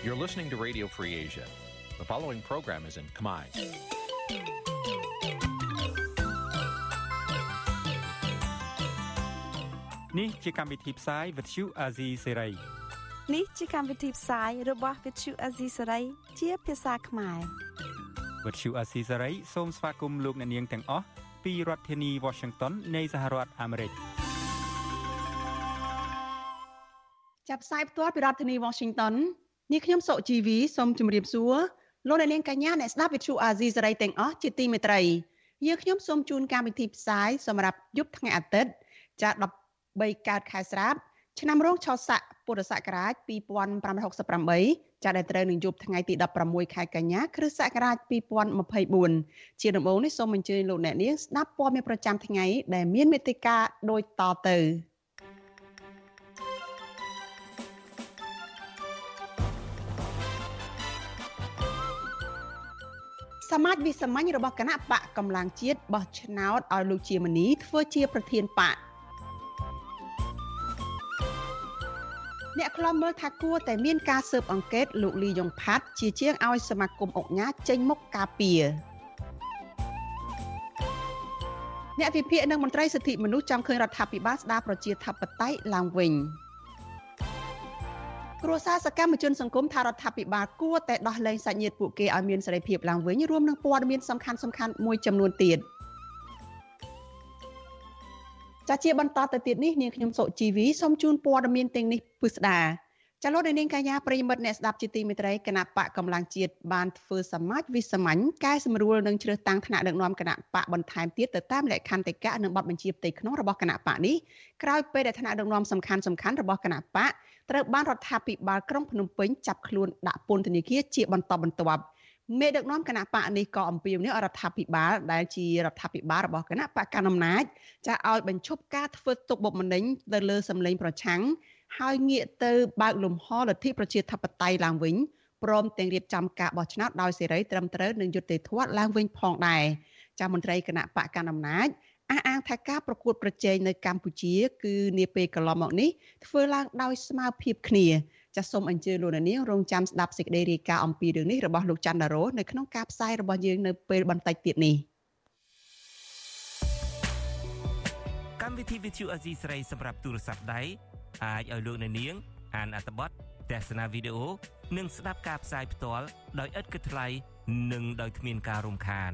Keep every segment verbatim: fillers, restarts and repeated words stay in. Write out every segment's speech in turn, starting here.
You're listening to Radio Free Asia. The following program is in Khmer. Nǐ chi càm bi tiệp xáy vệt chiu a zì sáy. Nǐ chi càm bi tiệp xáyរបស់វិទ្យុអាស៊ីសេរីជាភាសាខ្មែរវិទ្យុអាស៊ីសេរីសូមស្វាគមន៍លោកអ្នកនាងទាំងអស់ពីរដ្ឋធានី Washington នៃសហរដ្ឋអាមេរិកចាប់ផ្សាយផ្ទាល់ពីរដ្ឋធានី Washington នេះខ្ញុំសុជីវីសូមជម្រាបសួរលោកអ្នកនាងកញ្ញាអ្នកស្ដាប់វិទ្យុអាស៊ីសេរីទាំងអស់ជាទីមេត្រីយើងខ្ញុំសូមជូនកម្មវិធីផ្សាយសម្រាប់យប់ថ្ងៃអាទិត្យចាដប់បីកើតខែស្រាបឆ្នាំរោងឆស័កពុរសករាជពីរពាន់ប្រាំរយហកសិបប្រាំបីចាដែលត្រូវនឹងយប់ថ្ងៃទីដប់ប្រាំមួយខែកញ្ញាគ្រិស្តសករាជពីរពាន់ម្ភៃបួនជាដំបូងនេះសូមអញ្ជើញលោកអ្នកនាងស្ដាប់ព័ត៌មានប្រចាំថ្ងៃដែលមានមេត្តាដូចតទៅសមាជវិសាមញ្ញរបស់គណៈបកកម្លាំងជាតិបោះឆ្នោតឲ្យលោកជាមនីធ្វើជាប្រធានបកអ្នកខ្លំមើលថាគួរតែមានការស៊ើបអង្កេតលោកលីយ៉ុងផាត់ជាជាងឲ្យសមាគមអង្គការចេញមុខការពារអ្នកវិភាគនិងមន្ត្រីសិទ្ធិមនុស្សចង់ឃើញរដ្ឋាភិបាលស្ដារប្រជាធិបតេយ្យឡើងវិញគ្រួសារសកម្មជនសង្គមថារដ្ឋាភិបាលគួរតែដោះលែងសាច់ញាតិពួកគេឲ្យមានសេរីភាពឡើងវិញរួមនឹងព័ត៌មានសំខាន់សំខាន់មួយចំនួនទៀតចាជាបន្តទៅទៀតនេះនាងខ្ញុំសុជីវីសូមជូនព័ត៌មានទាំងនេះពិស្ដាចាលោកនាងកញ្ញាប្រិយមិត្តអ្នកស្ដាប់ជាទីមេត្រីគណៈបកកម្លាំងជាតិបានធ្វើសមាជវិសាមញ្ញកែសម្រួលនិងជ្រើសតាំងថ្នាក់ដឹកនាំគណៈបកបន្ថែមទៀតទៅតាមលក្ខន្តិកៈនិងបទបញ្ជាផ្ទៃក្នុងរបស់គណៈបកនេះក្រោយពេលដែលថ្នាក់ដឹកនាំសំខាន់សំខាន់របស់គណៈបកត្រូវបានរដ្ឋាភិបាលក្រុងភ្នំពេញចាប់ខ្លួនដាក់ពន្ធនាគារជាបន្តបន្ទាប់មេដឹកនាំគណៈបកនេះក៏អំពាវនាវរដ្ឋាភិបាលដែលជារដ្ឋាភិបាលរបស់គណៈបកកណ្ដាលអំណាចចាឲ្យបញ្ឈប់ការធ្វើទុកបុកម្នេញទៅលើសម្លេងប្រឆាំងហើយងាកទៅបើកលំហលទ្ធិប្រជាធិបតេយ្យឡើងវិញព្រមទាំងរៀបចំការបោះឆ្នោតដោយសេរីត្រឹមត្រូវនិងយុត្តិធម៌ឡើងវិញផងដែរចាមន្ត្រីគណៈបកកណ្ដាលអំណាចអះអាងថាការប្រកួតប្រជែងនៅកម្ពុជាគឺនាពេលកន្លងមកនេះធ្វើឡើងដោយស្មើភាពគ្នាចាសសូមអញ្ជើញលោកនាងរងចាំស្ដាប់សេចក្តីរាយការណ៍អំពីរឿងនេះរបស់លោកច័ន្ទដារ៉ូនៅក្នុងការផ្សាយរបស់យើងនៅពេលបន្តិចទៀតនេះកម្មវិធី Video Asia ស្រីសម្រាប់ទូរស័ព្ទដៃអាចឲ្យលោកនាងអានអត្ថបទទស្សនាវីដេអូនិងស្ដាប់ការផ្សាយផ្ទាល់ដោយឥតគិតថ្លៃនិងដោយគ្មានការរំខាន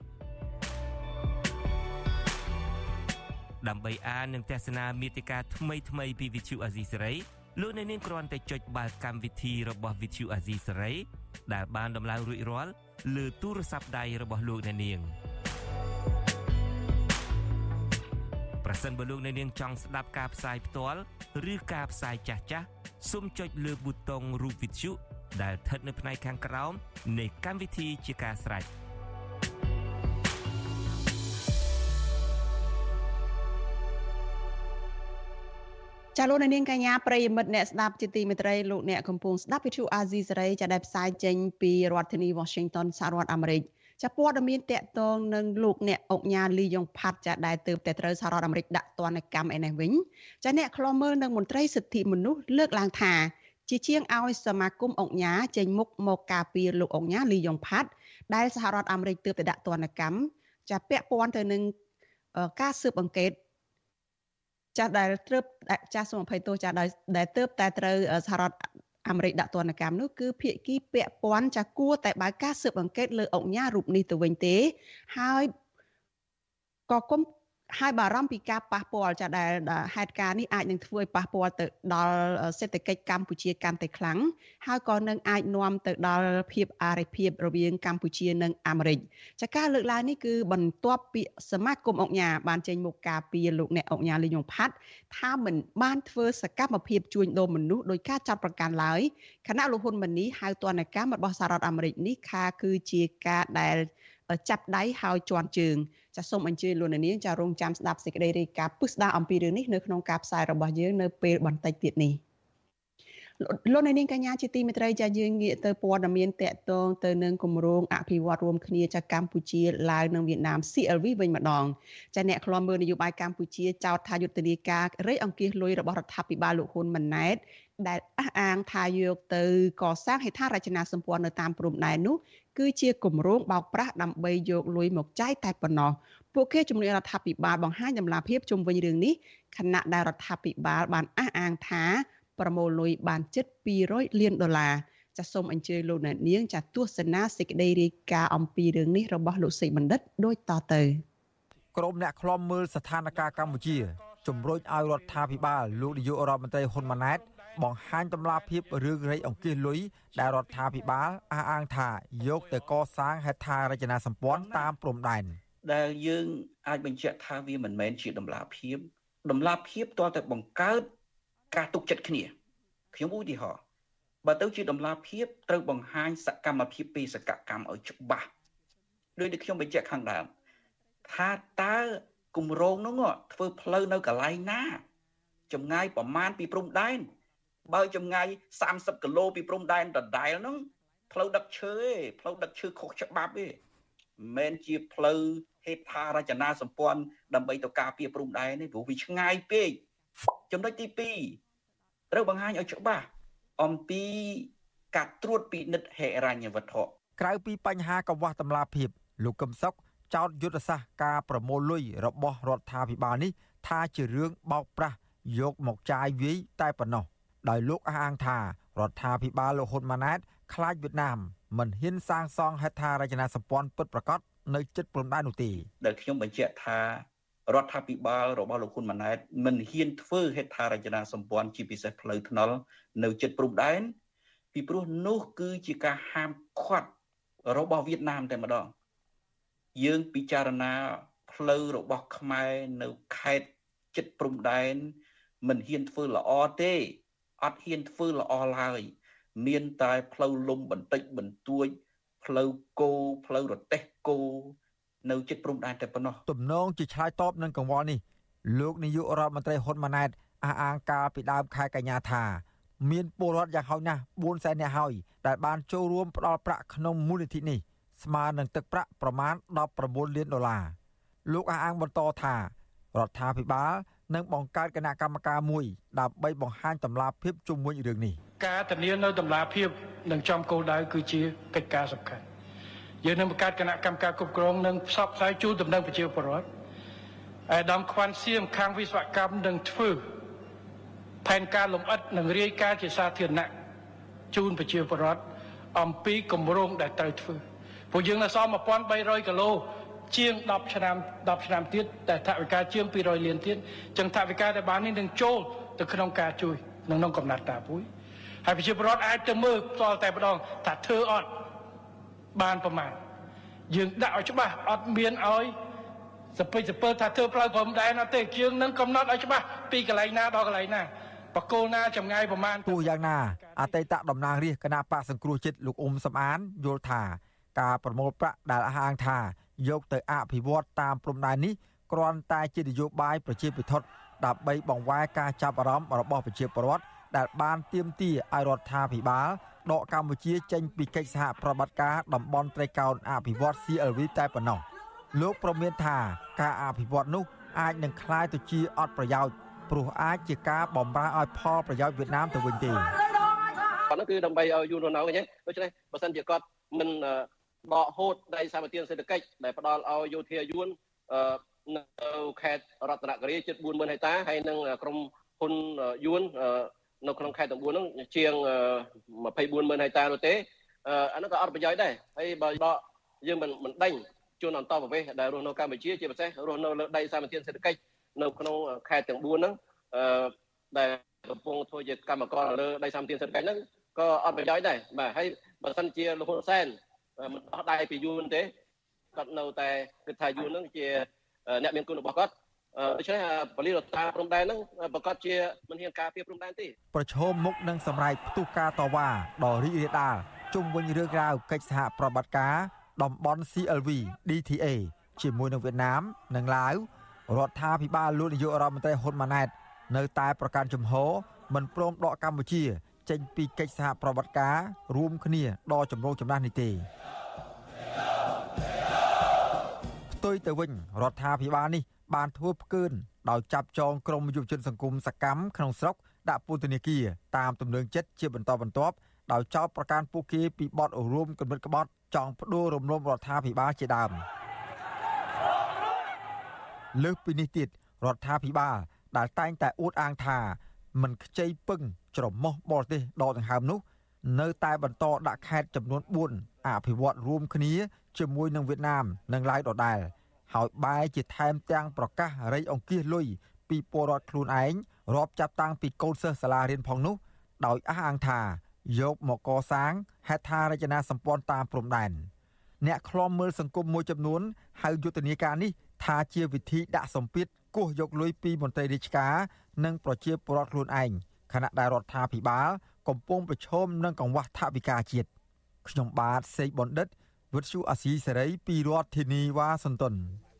ដើម្បីអាននិងទស្សនាមាតិកាថ្មីថ្មីពី Video Asia សេរីលោកអ្នកនាងគ្រាន់តែចុចបាល់កម្មវិធីរបស់ Video Asia សេរីដែលបានដំឡើងរួចរាល់លើទូរស័ព្ទដៃរបស់លោកអ្នកនាងប្រសិនបើលោកអ្នកនាងចង់ស្ដាប់ការផ្សាយផ្ទាល់ឬការផ្សាយចាស់ចាស់សូមចុចលើប៊ូតុងរូប Video ដែលស្ថិតនៅផ្នែកខាងក្រោមនៃកម្មវិធីជាការស្រេចចាលោកនាងកញ្ញាប្រិយមិត្តអ្នកស្ដាប់ជាទីមេត្រីលោកអ្នកកំពុងស្ដាប់វិទ្យុអាស៊ីសេរីចាដែលផ្សាយចេញពីរដ្ឋធានី Washington សហរដ្ឋអាមេរិកចាព័ត៌មានតកតងនឹងលោកអ្នកអង្គការលីយ៉ុងផាត់ចាដែលទើបតែត្រូវសហរដ្ឋអាមេរិកដាក់ទណ្ឌកម្មឯនេះវិញចាអ្នកខ្លំមើលនឹងមន្ត្រីសិទ្ធិមនុស្សលើកឡើងថាជាជាងឲ្យសមាគមអង្គការចេញមុខមកការពារលោកអង្គការលីយ៉ុងផាត់ដែលសហរដ្ឋអាមេរិកទើបតែដាក់ទណ្ឌកម្មចាពាក់ព័ន្ធទៅនឹងការស៊ើបអង្កេតចាស់ដែលត្រូវចាស់សូមអភ័យទោសចាស់ដែលទើបតែត្រូវសហរដ្ឋអាមេរិកដាក់ទណ្ឌកម្មនោះគឺភាគីពាក់ព័ន្ធចាស់គួរតែបើកការស៊ើបអង្កេតលើអង្គការរូបនេះទៅវិញទេហើយក៏គុំហើយបារម្ភពីការប៉ះពាល់ចាស់ដែលហេតុការណ៍នេះអាចនឹងធ្វើឲ្យប៉ះពាល់ទៅដល់សេដ្ឋកិច្ចកម្ពុជាកាន់តែខ្លាំងហើយក៏នឹងអាចនាំទៅដល់ភាពអារិភាពរវាងកម្ពុជានិងអាមេរិកចាការលើកឡើងនេះគឺបន្ទាប់ពីសមាគមអង្គការបានចេញមុខការពីលោកអ្នកអង្គការលីយ៉ុងផាត់ថាមិនបានធ្វើសកម្មភាពជួញដូរមនុស្សដោយការចាប់ប្រកាន់ឡើយគណៈលោកហ៊ុនម៉ាណីហៅទណ្ឌកម្មរបស់សហរដ្ឋអាមេរិកនេះថាគឺជាការដែលចាប់ដៃហើយជន់ជើងចាសូមអញ្ជើញលោកនាងចារងចាំស្ដាប់សេចក្តីរាយការណ៍ពិស្ដារអំពីរឿងនេះនៅក្នុងការផ្សាយរបស់យើងនៅពេលបន្តិចទៀតនេះលោកនាងកញ្ញាជាទីមេត្រីចាយើងងាកទៅព័ត៌មានតកតងទៅនឹងគម្រោងអភិវឌ្ឍរួមគ្នាចាកម្ពុជាឡាវនិងវៀតណាម C L V វិញម្ដងចាអ្នកខ្លំមើលនយោបាយកម្ពុជាចោទថាយុទ្ធនាការរៃអង្គាសលុយរបស់រដ្ឋាភិបាលលោកហ៊ុនម៉ាណែតដែលអះអាងថាយកទៅកសាងហេដ្ឋារចនាសម្ព័ន្ធនៅតាមព្រំដែននោះគឺជាគម្រោងបោកប្រាស់ដើម្បីយកលុយមកចាយតែប៉ុណ្ណោះពួកគេជំរុញរដ្ឋាភិបាលបង្ហាញតម្លាភាពជុំវិញរឿងនេះខណៈដែលរដ្ឋាភិបាលបានអះអាងថាប្រមូលលុយបានជិតពីររយលានដុល្លារចាសសូមអញ្ជើញលោកអ្នកនាងចាសទស្សនាសេចក្តីរាយការណ៍អំពីរឿងនេះរបស់លោកសេកបណ្ឌិតដូចតទៅក្រុមអ្នកឃ្លាំមើលស្ថានភាពកម្ពុជាជំរុញឲ្យរដ្ឋាភិបាលលោកនាយករដ្ឋមន្ត្រីហ៊ុនម៉ាណែតបង្ហាញតម្លាភាពរឿងរៃអង្គាសលុយដែលរដ្ឋាភិបាលអះអាងថាយកទៅកសាងហេដ្ឋារចនាសម្ព័ន្ធតាមព្រំដែនដែលយើងអាចបញ្ជាក់ថាវាមិនមែនជាតម្លាភាពតម្លាភាពទាល់តែបង្កើតការទុកចិត្តគ្នាខ្ញុំឧទាហរណ៍បើទៅជាតម្លាភាពត្រូវបង្ហាញសកម្មភាពបេសកកម្មឲ្យច្បាស់ដោយដែលខ្ញុំបញ្ជាក់ខាងដើមថាតើគម្រោងនោះធ្វើផ្លូវនៅកន្លែងណាចម្ងាយប្រមាណពីព្រំដែនបើចម្ងាយសាមសិបគីឡូពីព្រំដែនដដែលហ្នឹងផ្លូវដឹកឈើទេផ្លូវដឹកឈើខុសច្បាប់ទេមិនមែនជាផ្លូវហេដ្ឋារចនាសម្ព័ន្ធដើម្បីទៅការពារព្រំដែនទេព្រោះវាឆ្ងាយពេកចំណុចទីពីរត្រូវបង្ហាញឲ្យច្បាស់អំពីការត្រួតពិនិត្យហិរញ្ញវត្ថុក្រៅពីបញ្ហាកង្វះតម្លាភាពលោកកឹមសុខចោទយុទ្ធសាស្ត្រការប្រមូលលុយរបស់រដ្ឋាភិបាលនេះថាជារឿងបោកប្រាស់យកមកចាយវាយតែប៉ុណ្ណោះដោយលោកអះអាងថារដ្ឋាភិបាលលោកហ៊ុនម៉ាណែតខ្លាចវៀតណាមមិនហ៊ានសាងសង់ហេដ្ឋារចនាសម្ព័ន្ធពិតប្រាកដនៅជិតព្រំដែននោះទេដែលខ្ញុំបញ្ជាក់ថារដ្ឋាភិបាលរបស់លោកហ៊ុនម៉ាណែតមិនហ៊ានធ្វើហេដ្ឋារចនាសម្ព័ន្ធជាពិសេសផ្លូវថ្នល់នៅជិតព្រំដែនពីព្រោះនោះគឺជាការហាមឃាត់របស់វៀតណាមតែម្ដងយើងពិចារណាផ្លូវរបស់ខ្មែរនៅខេត្តជិតព្រំដែនមិនហ៊ានធ្វើល្អទេអត់ហ៊ានធ្វើល្អឡើយមានតែផ្លូវលំបន្តិចបន្តួចផ្លូវគោផ្លូវរទេះគោនៅជិតព្រំដែនតែប៉ុណ្ណោះទំនងជាឆ្លើយតបនឹងកង្វល់នេះលោកនាយករដ្ឋមន្ត្រីហ៊ុនម៉ាណែតអះអាងកាលពីដើមខែកញ្ញាថាមានពលរដ្ឋយ៉ាងហោចណាស់បួនសែននាក់ហើយដែលបានចូលរួមផ្ដល់ប្រាក់ក្នុងមូលនិធិនេះស្មើនឹងទឹកប្រាក់ប្រមាណដប់ប្រាំបួនលានដុល្លារលោកអះអាងបន្តថារដ្ឋាភិបាលនឹងបង្កើតគណៈកម្មការមួយដើម្បីបង្ហាញតម្លាភាពជុំវិញរឿងនេះការធានានៅតម្លាភាពនិងចំគោលដៅគឺជាកិច្ចការសំខាន់យើងនឹងបង្កើតគណៈកម្មការគ្រប់គ្រងនិងផ្សព្វផ្សាយជូនដំណឹងប្រជាពលរដ្ឋអាដាមខ្វាន់សៀមខាងវិស្វកម្មនឹងធ្វើផែនការលម្អិតនិងរាយការណ៍ជាសាធារណៈជូនប្រជាពលរដ្ឋអំពីគម្រោងដែលត្រូវធ្វើពួកយើងនៅសល់ một nghìn ba trăm គីឡូជាងដប់ឆ្នាំដប់ឆ្នាំទៀតតែថវិកាជាងពីររយលានទៀតចឹងថវិកាដែលបាននេះនឹងចូលទៅក្នុងការជួយក្នុងកំណត់តាពួយហើយប្រជាពលរដ្ឋអាចទៅមើលផ្ទាល់តែម្ដងថាធ្វើអត់បានប្រមាណយើងដាក់ឲ្យច្បាស់អត់មានឲ្យសពេចសពើថាធ្វើផ្លូវព្រំដែនអត់ទេយើងនឹងកំណត់ឲ្យច្បាស់ពីកន្លែងណាដល់កន្លែងណាបកគោលណាចម្ងាយប្រមាណទោះយ៉ាងណាអតីតតំណាងរាស្ត្រគណៈបកសង្គ្រោះជាតិលោកអ៊ុំសំអានយល់ថាការប្រមូលប្រាក់ដែលអះអាងថាយកទៅអភិវឌ្ឍតាមព្រំដែននេះគ្រាន់តែជានយោបាយប្រជាពិធដើម្បីបង្វែរការចាប់អារម្មណ៍របស់ប្រជាពលរដ្ឋដែលបានទាមទារឲ្យរដ្ឋាភិបាលដកកម្ពុជាចេញពីកិច្ចសហប្រតិបត្តិការតំបន់ត្រីកោណអភិវឌ្ឍ ซี អែល វី តែប៉ុណ្ណោះលោកប្រមានថាការអភិវឌ្ឍនោះអាចនឹងคล้ายទៅជាអត់ប្រយោជន៍ព្រោះអាចជាការបំរើឲ្យផលប្រយោជន៍វៀតណាមទៅវិញទេគាត់នោះគឺដើម្បីឲ្យយូរនៅហ្នឹងដូច្នេះបើសិនជាគាត់មិនដកហូតដីសម្បត្តិសេដ្ឋកិច្ចដែលផ្ដល់ឲ្យយោធាយួននៅខេត្តរតនគិរីជិត បួនម៉ឺន ហិកតាហើយនឹងក្រុមហ៊ុនយួននៅក្នុងខេត្តទាំងបួនហ្នឹងជាង ម្ភៃបួនម៉ឺន ហិកតានោះទេអានោះក៏អត់ប្រយោជន៍ដែរហើយបើដកយើងមិនមិនដេញជនអន្តរប្រវេសន៍ដែលរស់នៅកម្ពុជាជាពិសេសរស់នៅលើដីសម្បត្តិសេដ្ឋកិច្ចនៅក្នុងខេត្តទាំងបួនហ្នឹងដែលកំពុងធ្វើជាកម្មករលើដីសម្បត្តិសេដ្ឋកិច្ចហ្នឹងក៏អត់ប្រយោជន៍ដែរបាទហើយបើសិនជាលោកហ៊ុនសែនមិនអត់ដៃពីយួនទេគាត់នៅតែគិតថាយួនហ្នឹងជាអ្នកមានគុណរបស់គាត់ដូច្នេះប៉ូលីសរដ្ឋាភិបាលព្រំដែនហ្នឹងប្រកាសជាមិនហ៊ានការពារព្រំដែនទេប្រឈមមុខនឹងសម្រែកផ្ទុះការតវ៉ាដ៏រីករាលដាលជុំវិញរឿងរ៉ាវកិច្ចសហប្រតិបត្តិការតំបន់ ซี អែល វី ឌី ធី เอ ជាមួយនឹងវៀតណាមនិងឡាវរដ្ឋាភិបាលលោកនាយករដ្ឋមន្ត្រីហ៊ុនម៉ាណែតនៅតែប្រកាន់ជំហរមិនព្រមដកកម្ពុជាចេញពីកិច្ចសហប្រតិបត្តិការរួមគ្នាដ៏ចម្រូងចម្រាសនេះទេផ្ទុយទៅវិញរដ្ឋាភិបាលនេះបានធ្វើផ្កើនដោយចាប់ចងក្រុមយុវជនសង្គមសកម្មក្នុងស្រុកដាក់ពន្ធនាគារតាមទំនឹងចិត្តជាបន្តបន្ទាប់ដោយចោទប្រកាន់ពួកគេពីបទរួមគំនិតក្បត់ចង់ផ្ដួលរំលំរដ្ឋាភិបាលជាដើមលើសពីនេះទៀតរដ្ឋាភិបាលដែលតែងតែអួតអាងថាមិនខ្ចីពឹងច្រមុះបរទេសដកដង្ហើមនោះនៅតែបន្តដាក់ខេត្តចំនួនបួនអភិវឌ្ឍរួមគ្នាជាមួយនឹងវៀតណាមនិងឡាវដដែលហើយបែរជាថែមទាំងប្រកាសរៃអង្គាសលុយពីពលរដ្ឋខ្លួនឯងរាប់ចាប់តាំងពីកូនសិស្សសាលារៀនផងនោះដោយអះអាងថាយកមកកសាងហេដ្ឋារចនាសម្ព័ន្ធតាមព្រំដែនអ្នកខ្លំមើលសង្គមមួយចំនួនហៅយុទ្ធនាការនេះថាជាវិធីដាក់សម្ពាធគោះយកលុយពីមន្ត្រីរាជការនិងប្រជាពលរដ្ឋខ្លួនឯងខណៈដែលរដ្ឋាភិបាលកំពុងប្រឈមនឹងកង្វះថវិកាជាតិខ្ញុំបាទសេកបណ្ឌិតវិទ្យុអាស៊ីសេរីពីរដ្ឋធានីវ៉ាស៊ីនតោន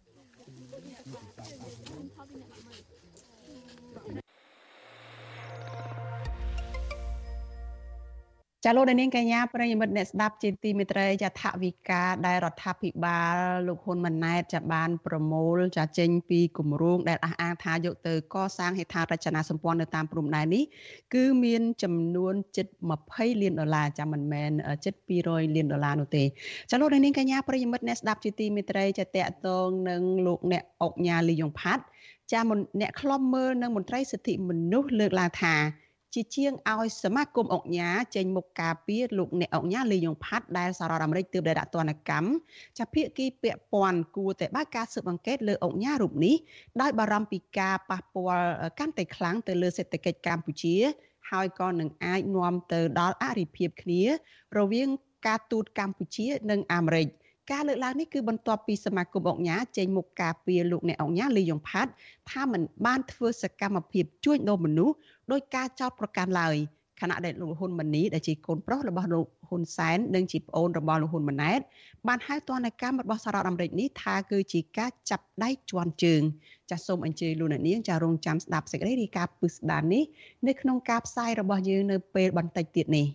ចាលោកនាងកញ្ញាប្រិយមិត្តអ្នកស្ដាប់ជាទីមេត្រីចាថវិកាដែលរដ្ឋាភិបាលលោកហ៊ុនម៉ាណែតចាបានប្រមូលចាចេញពីគម្រោងដែលអះអាងថាយកទៅកសាងហេដ្ឋារចនាសម្ព័ន្ធនៅតាមព្រំដែននេះគឺមានចំនួនជិតម្ភៃលានដុល្លារចាមិនមែនជិតពីររយលានដុល្លារនោះទេចាលោកនាងកញ្ញាប្រិយមិត្តអ្នកស្ដាប់ជាទីមេត្រីចាតកតងនឹងលោកអ្នកអុកញ៉ាលីយ៉ុងផាត់ចាអ្នកខ្លំមើលនឹងមន្ត្រីសិទ្ធិមនុស្សលើកឡើងថាជាជាងឲ្យសមាគមអង្គការចេញមុខការពារលោកអ្នកអង្គការលីយ៉ុងផាត់ដែលសហរដ្ឋអាមេរិកទើបតែដាក់ទណ្ឌកម្មចាភាគីពាក់ព័ន្ធគួរតែបើកការស៊ើបអង្កេតលើអង្គការរូបនេះដោយបារម្ភពីការប៉ះពាល់កាន់តែខ្លាំងទៅលើសេដ្ឋកិច្ចកម្ពុជាហើយក៏នឹងអាចនាំទៅដល់អរិភាពគ្នារវាងការទូតកម្ពុជានិងអាមេរិកការលើកឡើងនេះគឺបន្ទាប់ពីសមាគមអង្គការចេញមុខការពារលោកអ្នកអង្គការលីយ៉ុងផាត់ថាមិនបានធ្វើសកម្មភាពជួញដូរមនុស្សដោយការចោទប្រកាន់ឡើយខណៈដែលលោកហ៊ុនម៉ាណីដែលជាកូនប្រុសរបស់លោកហ៊ុនសែននិងជាប្អូនរបស់លោកហ៊ុនម៉ាណែតបានហៅទណ្ឌកម្មរបស់សហរដ្ឋអាមេរិកនេះថាគឺជាការចាប់ដៃជាន់ជើងចាសសូមអញ្ជើញលោកអ្នកនាងចារងចាំស្ដាប់សេចក្តីរាយការណ៍ពិស្ដារនេះនៅក្នុងការផ្សាយរបស់យើងនៅពេលបន្តិចទៀតនេះ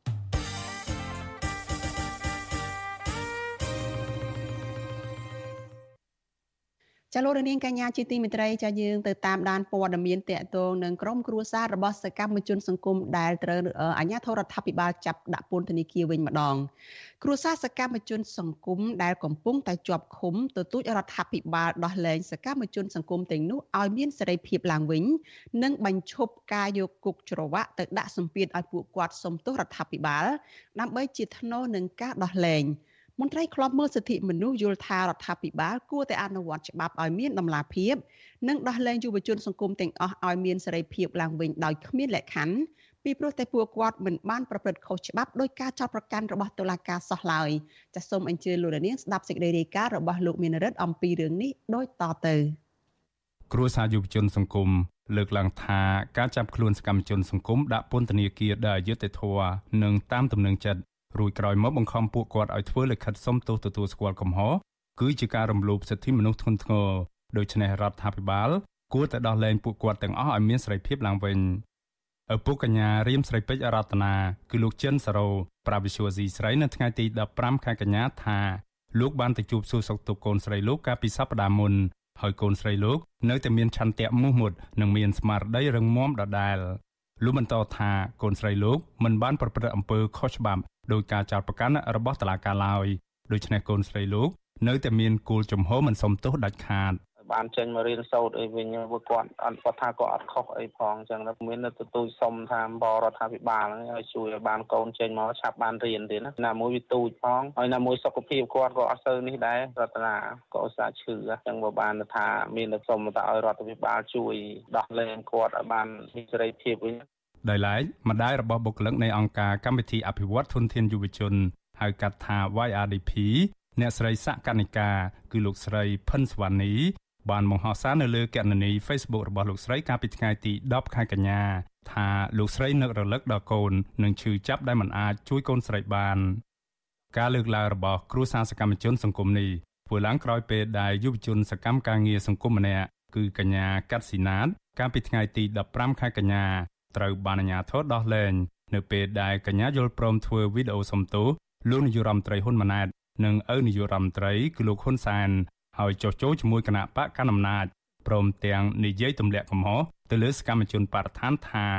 ចាលោកនាងកញ្ញាជាទីមេត្រីចាយើងទៅតាមដានព័ត៌មានតកតងនឹងក្រុមគ្រួសាររបស់សកម្មជនសង្គមដែលត្រូវអាជ្ញាធររដ្ឋាភិបាលចាប់ដាក់ពន្ធនាគារវិញម្ដងគ្រួសារសកម្មជនសង្គមដែលកំពុងតែជាប់ឃុំទទូចរដ្ឋាភិបាលដោះលែងសកម្មជនសង្គមទាំងនោះឲ្យមានសេរីភាពឡើងវិញនិងបញ្ឈប់ការយកគុកច្រវាក់ទៅដាក់សម្ពាធឲ្យពួកគាត់សុំទោសរដ្ឋាភិបាលដើម្បីជាថ្នូរនឹងការដោះលែងមន្ត្រីឃ្លាំមើលសិទ្ធិមនុស្សយល់ថារដ្ឋាភិបាលគួរតែអនុវត្តច្បាប់ឲ្យមានតម្លាភាពនិងដោះលែងយុវជនសង្គមទាំងអស់ឲ្យមានសេរីភាពឡើងវិញដោយគ្មានលក្ខខណ្ឌពីព្រោះតែពួកគាត់មិនបានប្រព្រឹត្តខុសច្បាប់ដោយការចោទប្រកាន់របស់តុលាការសោះឡើយចាសសូមអញ្ជើញលោកនាងស្ដាប់សេចក្តីរាយការណ៍របស់លោកមានរិទ្ធអំពីរឿងនេះដូចតទៅគ្រួសារយុវជនសង្គមលើកឡើងថាការចាប់ខ្លួនសកម្មជនសង្គមដាក់ពន្ធនាគារដោយអយុត្តិធម៌និងតាមទំនឹងចិត្តរួចក្រោយមកបង្ខំពួកគាត់ឲ្យធ្វើលិខិតសុំទោសទទួលស្គាល់កំហុសគឺជាការរំលោភសិទ្ធិមនុស្សធ្ងន់ធ្ងរដូច្នេះរដ្ឋាភិបាលគួរតែដោះលែងពួកគាត់ទាំងអស់ឲ្យមានសេរីភាពឡើងវិញឪពុកកញ្ញារៀមស្រីពេជ្ររតនាគឺលោកចិនសារ៉ូប្រាវិសុយស៊ីស្រីនៅថ្ងៃទីដប់ប្រាំខែកញ្ញាថាលោកបានទៅជួបសួរសុខទុក្ខកូនស្រីលោកកាលពីសប្តាហ៍មុនហើយកូនស្រីលោកនៅតែមានឆន្ទៈមោះមុតនិងមានស្មារតីរឹងមាំដដែលលោកបន្តថាកូនស្រីលោកមិនបានប្រព្រឹត្តអំពើខុសច្បាប់ដោយការចោទប្រកាន់របស់តុលាការឡើយដូច្នេះកូនស្រីលោកនៅតែមានគោលជំហរមិនសមទោសដាច់ខាតបានចេញមករៀនសូត្រអីវិញពួកគាត់អត់គាត់ថាគាត់អត់ខុសអីផងអញ្ចឹងមានទៅទូចសុំថាបរដ្ឋាភិបាលឲ្យជួយឲ្យបានកូនចេញមកឆាប់បានរៀនទៀតណាណាមួយវាទូចផងហើយណាមួយសុខភាពគាត់ក៏អត់សូវនេះដែររតនាក៏ឧស្សាហ៍ឈឺអញ្ចឹងបើបានថាមានទៅសុំទៅឲ្យរដ្ឋាភិបាលជួយដោះលែងគាត់ឲ្យបានមានសេរីភាពវិញដោយឡែកម្ដាយរបស់បុគ្គលិកនៃអង្គការកម្មវិធីអភិវឌ្ឍធនធានយុវជនហៅកាត់ថា វ៉ៃ អារ ឌី ភី អ្នកស្រីសកនិកាគឺលោកស្រីផិនសវណ្ណីបានបង្ហោះសារនៅលើគណនី Facebook របស់លោកស្រីកាលពីថ្ងៃទីដប់ខែកញ្ញាថាលោកស្រីនឹករលឹកដល់កូននិងឈឺចាប់ដែលមិនអាចជួយកូនស្រីបានការលើកឡើងរបស់គ្រួសារសកម្មជនសង្គមនេះធ្វើឡើងក្រោយពេលដែលយុវជនសកម្មការងារសង្គមម្នាក់គឺកញ្ញាកាត់ស៊ីណាតកាលពីថ្ងៃទីដប់ប្រាំខែកញ្ញាត្រូវបានអាជ្ញាធរដោះលែងនៅពេលដែលកញ្ញាយល់ព្រមធ្វើវីដេអូសំទោសលោកនាយករដ្ឋមន្ត្រីហ៊ុនម៉ាណែតនិងឪនាយករដ្ឋមន្ត្រីគឺលោកហ៊ុនសែនហើយចុះចូលជាមួយគណៈបកកណ្ដាលអំណាចព្រមទាំងនិយាយទម្លាក់កំហុសទៅលើសកម្មជនបរិស្ថានថា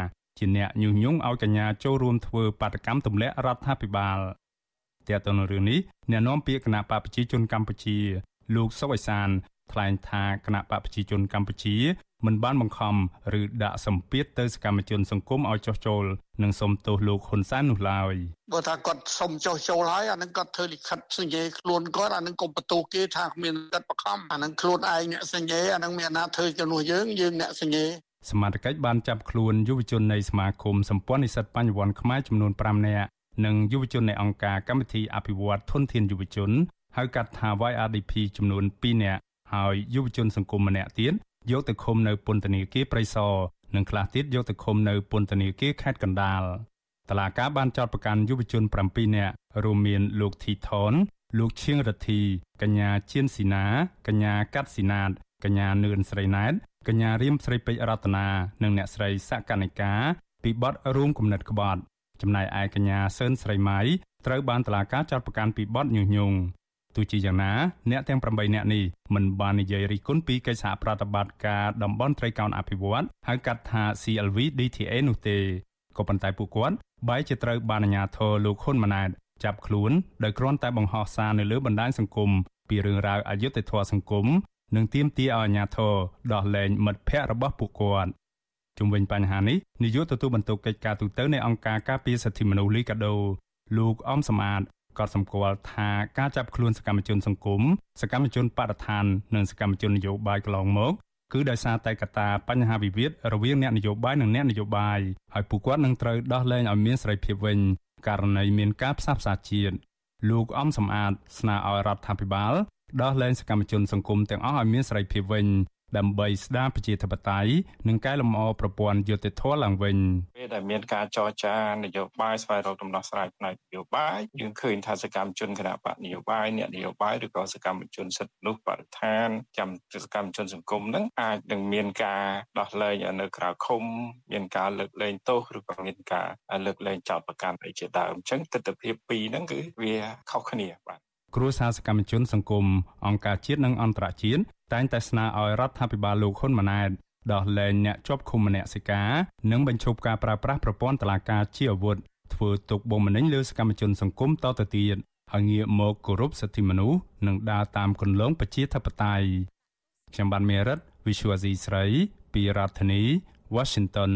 ជាអ្នកញុះញង់ឲ្យកញ្ញាចូលរួមធ្វើបាតកម្មទម្លាក់រដ្ឋាភិបាលតែទៅនឹងរឿងនេះអ្នកនាំពាក្យគណៈបកប្រជាជនកម្ពុជាលោកសុវ័យសានថ្លែងថាគណៈបកប្រជាជនកម្ពុជាមិនបានបង្ខំឬដាក់សម្ពាធទៅសកម្មជនសង្គមឲ្យចុះចូលនិងសុំទោសលោកហ៊ុនសែននោះឡើយបើថាគាត់សុំចុះចូលហើយអានឹងគាត់ធ្វើលិខិតសញ្ញេខ្លួនគាត់អានឹងកុំបន្ទោសគេថាគ្មានកាត់បង្ខំអានឹងខ្លួនឯងអ្នកសញ្ញេអានឹងមានអាណាធ្វើជំនួសយើងយើងអ្នកសញ្ញេសមាជិកបានចាប់ខ្លួនយុវជននៃសមាគមសម្ព័ន្ធនិស្សិតបញ្ញវន្តខ្មែរចំនួនប្រាំនាក់និងយុវជននៃអង្គការកម្មវិធីអភិវឌ្ឍធនធានយុវជនហៅកាត់ថា វ៉ៃ អារ ឌី ភី ចំនួនពីរនាក់ហើយយុវជនសង្គមម្នាក់ទៀតយកទៅឃុំនៅពន្ធនាគារព្រៃសរនិងខ្លះទៀតយកទៅឃុំនៅពន្ធនាគារខេត្តកណ្ដាលតុលាការបានចោទប្រកាន់យុវជនប្រាំពីរនាក់រួមមានលោកធីថនលោកឈៀងរទ្ធីកញ្ញាជៀនស៊ីណាកញ្ញាកាត់ស៊ីណាតកញ្ញានឿនស្រីណែតកញ្ញារៀមស្រីពេជ្ររតនានិងអ្នកស្រីសកនិកាពីបទរួមគំនិតក្បត់ចំណែកឯកញ្ញាសឿនស្រីម៉ៃត្រូវបានតុលាការចោទប្រកាន់ពីបទញុះញង់ទោះជាយ៉ាងណាអ្នកទាំងប្រាំបីនាក់នេះមិនបាននិយាយរិះគន់ពីកិច្ចសហប្រតិបត្តិការតំបន់ត្រីកោណអភិវឌ្ឍហៅកាត់ថា ซี แอล វី ឌី ที เอ នោះទេក៏ប៉ុន្តែពួកគាត់បែរជាត្រូវបានអាជ្ញាធរលោកហ៊ុនម៉ាណែតចាប់ខ្លួនដោយគ្រាន់តែបង្ហោះសារនៅលើបណ្ដាញសង្គមពីរឿងរ៉ាវអយុត្តិធម៌សង្គមនិងទាមទារឲ្យអាជ្ញាធរដោះលែងមិត្តភ័ក្តិរបស់ពួកគាត់ជុំវិញបញ្ហានេះនាយកទទួលបន្ទុកកិច្ចការទូតនៃអង្គការការពារសិទ្ធិមនុស្សលីកាដូលោកអំសំអាតក៏សម្គាល់ថាការចាប់ខ្លួនសកម្មជនសង្គមសកម្មជនបដិឋាននិងសកម្មជននយោបាយកន្លងមកគឺដោយសារតែកត្តាបញ្ហាវិវាទរវាងអ្នកនយោបាយនិងអ្នកនយោបាយហើយពួកគាត់នឹងត្រូវដោះលែងឲ្យមានសេរីភាពវិញករណីមានការផ្សះផ្សាជាតិលោកអំសំអាតស្នើឲ្យរដ្ឋាភិបាលដោះលែងសកម្មជនសង្គមទាំងអស់ឲ្យមានសេរីភាពវិញដើម្បីស្ដារប្រជាធិបតេយ្យនិងកែលម្អប្រព័ន្ធយុត្តិធម៌ឡើងវិញពេលដែលមានការចរចានយោបាយស្វែងរកដំណោះស្រាយផ្នែកនយោបាយយើងឃើញថាសកម្មជនគណបកនយោបាយអ្នកនយោបាយឬក៏សកម្មជនសិទ្ធិមនុស្សបរិស្ថានចាំសកម្មជនសង្គមនឹងអាចនឹងមានការដោះលែងនៅក្រៅឃុំមានការលើកលែងទោសឬក៏មានការលើកលែងចោទប្រកាន់អីជាដើមអញ្ចឹងទស្សនវិជ្ជាពីរហ្នឹងគឺវាខុសគ្នាបាទគ្រួសារសកម្មជនសង្គមអង្គការជាតិនិងអន្តរជាតិតែងតែស្នើឲ្យរដ្ឋាភិបាលលោកហ៊ុនម៉ាណែតដោះលែងអ្នកជាប់ឃុំមនសិការនិងបញ្ឈប់ការប្រើប្រាស់ប្រព័ន្ធតុលាការជាអាវុធធ្វើទុកបុកម្នេញលើសកម្មជនសង្គមតទៅទៀតហើយងាកមកគោរពសិទ្ធិមនុស្សនិងដើរតាមគន្លងប្រជាធិបតេយ្យខ្ញុំបានមេរិត Visual Asia ស្រីពីរដ្ឋធានី Washington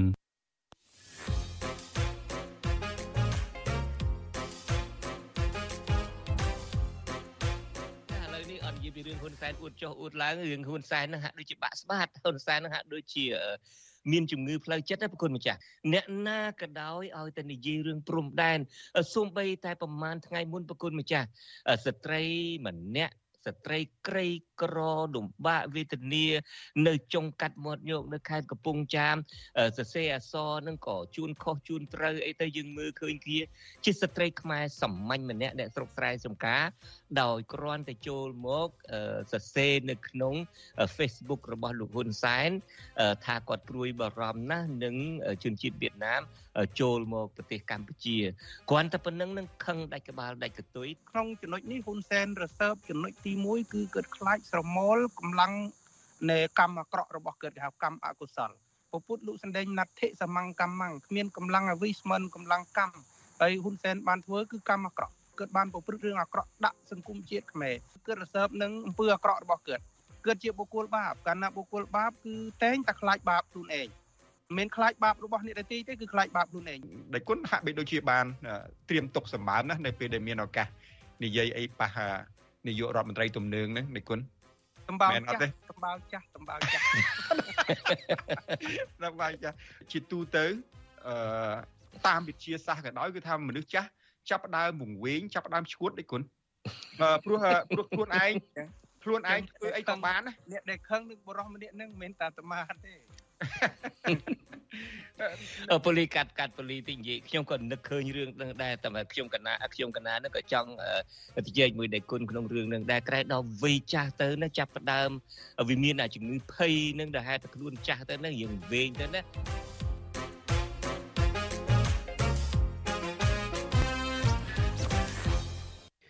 រឿងហ៊ុនសែនអួតចុះអួតឡើងរឿងហ៊ុនសែនហ្នឹងហាក់ដូចជាបាក់ស្បាតហ៊ុនសែនហ្នឹងហាក់ដូចជាមានជំងឺផ្លូវចិត្តណាប្រគុណម្ចាស់អ្នកណាក៏ដោយឲ្យតែនិយាយរឿងព្រំដែនសូម្បីតែប្រហែលថ្ងៃមុនប្រគុណម្ចាស់ស្ត្រីម្នាក់ស្ត្រីក្រីក្រលំបាកវេទនានៅចុងកាត់មាត់ញោកនៅខេត្តកំពង់ចាមសរសេរអក្សរនឹងក៏ជួនខុសជួនត្រូវអីទៅយើងមើលឃើញkiaជាស្ត្រីខ្មែរសាមញ្ញម្នាក់អ្នកស្រុកស្រែសំការដោយគ្រាន់តែចូលមកសរសេរនៅក្នុង Facebook របស់លោកហ៊ុនសែនថាគាត់ព្រួយបារម្ភណាស់នឹងជនជាតិវៀតណាមចូលមកប្រទេសកម្ពុជាគ្រាន់តែប៉ុណ្្នឹងនឹងខឹងដាច់ក្បាលដាច់កតុយក្នុងចំណុចនេះហ៊ុនសែនរសើបចំណុចទីមួយគឺគាត់ខ្លាចស្រមោលកម្លាំងនៃកម្មអាក្រក់របស់គាត់គេហៅកម្មអកុសលពពុទ្ធលោកសណ្ដែងណដ្ឋិសមង្កម្មងគ្មានកម្លាំងអវិស្មិនកម្លាំងកម្មហើយហ៊ុនសែនបានធ្វើគឺកម្មអាក្រក់គាត់បានប្រព្រឹត្តរឿងអាក្រក់ដាក់សង្គមជាតិខ្មែរគាត់រសើបនឹងអំពើអាក្រក់របស់គាត់គាត់ជាបុគ្គលបាបកាលណាបុគ្គលបាបគឺតែងតែខ្លាចបាបខ្លួនឯងមិនមែនខ្លាចបាបរបស់អ្នកដទៃទេគឺខ្លាចបាបខ្លួនឯងដែលគុណហាក់បីដូចជាបានត្រៀមទុកសម្បើមណានៅពេលដែលមានឱកាសនិយាយអីប៉ះនាយករដ្ឋមន្ត្រីទំនើងហ្នឹងនេះគុណសម្បើចាស់សម្បើចាស់សម្បើចាស់សម្បើចាស់ជាទូទៅអឺតាមវិទ្យាសាស្ត្រក៏ដោយគឺថាមនុស្សចាស់ចាប់ផ្ដើមវង្វេងចាប់ផ្ដើមឈួតនេះគុណព្រោះព្រោះខ្លួនឯងខ្លួនឯងធ្វើអីក៏បានណាអ្នកដែលខឹងនឹងបរិះម្នាក់ហ្នឹងមិនមែនតែអាត្មាទេប៉ូលីកាត់កាត់ប៉ូលីទីនិយាយខ្ញុំក៏នឹកឃើញរឿងហ្នឹងដែរតែខ្ញុំកណាខ្ញុំកណាហ្នឹងក៏ចង់និយាយមួយដែលគុណក្នុងរឿងហ្នឹងដែរក្រែដល់វ័យចាស់ទៅណាចាប់ផ្ដើមវាមានអាជំងឺភ័យហ្នឹងដែលហេតុតែខ្លួនចាស់ទៅហ្នឹងយើងវែងទៅណាច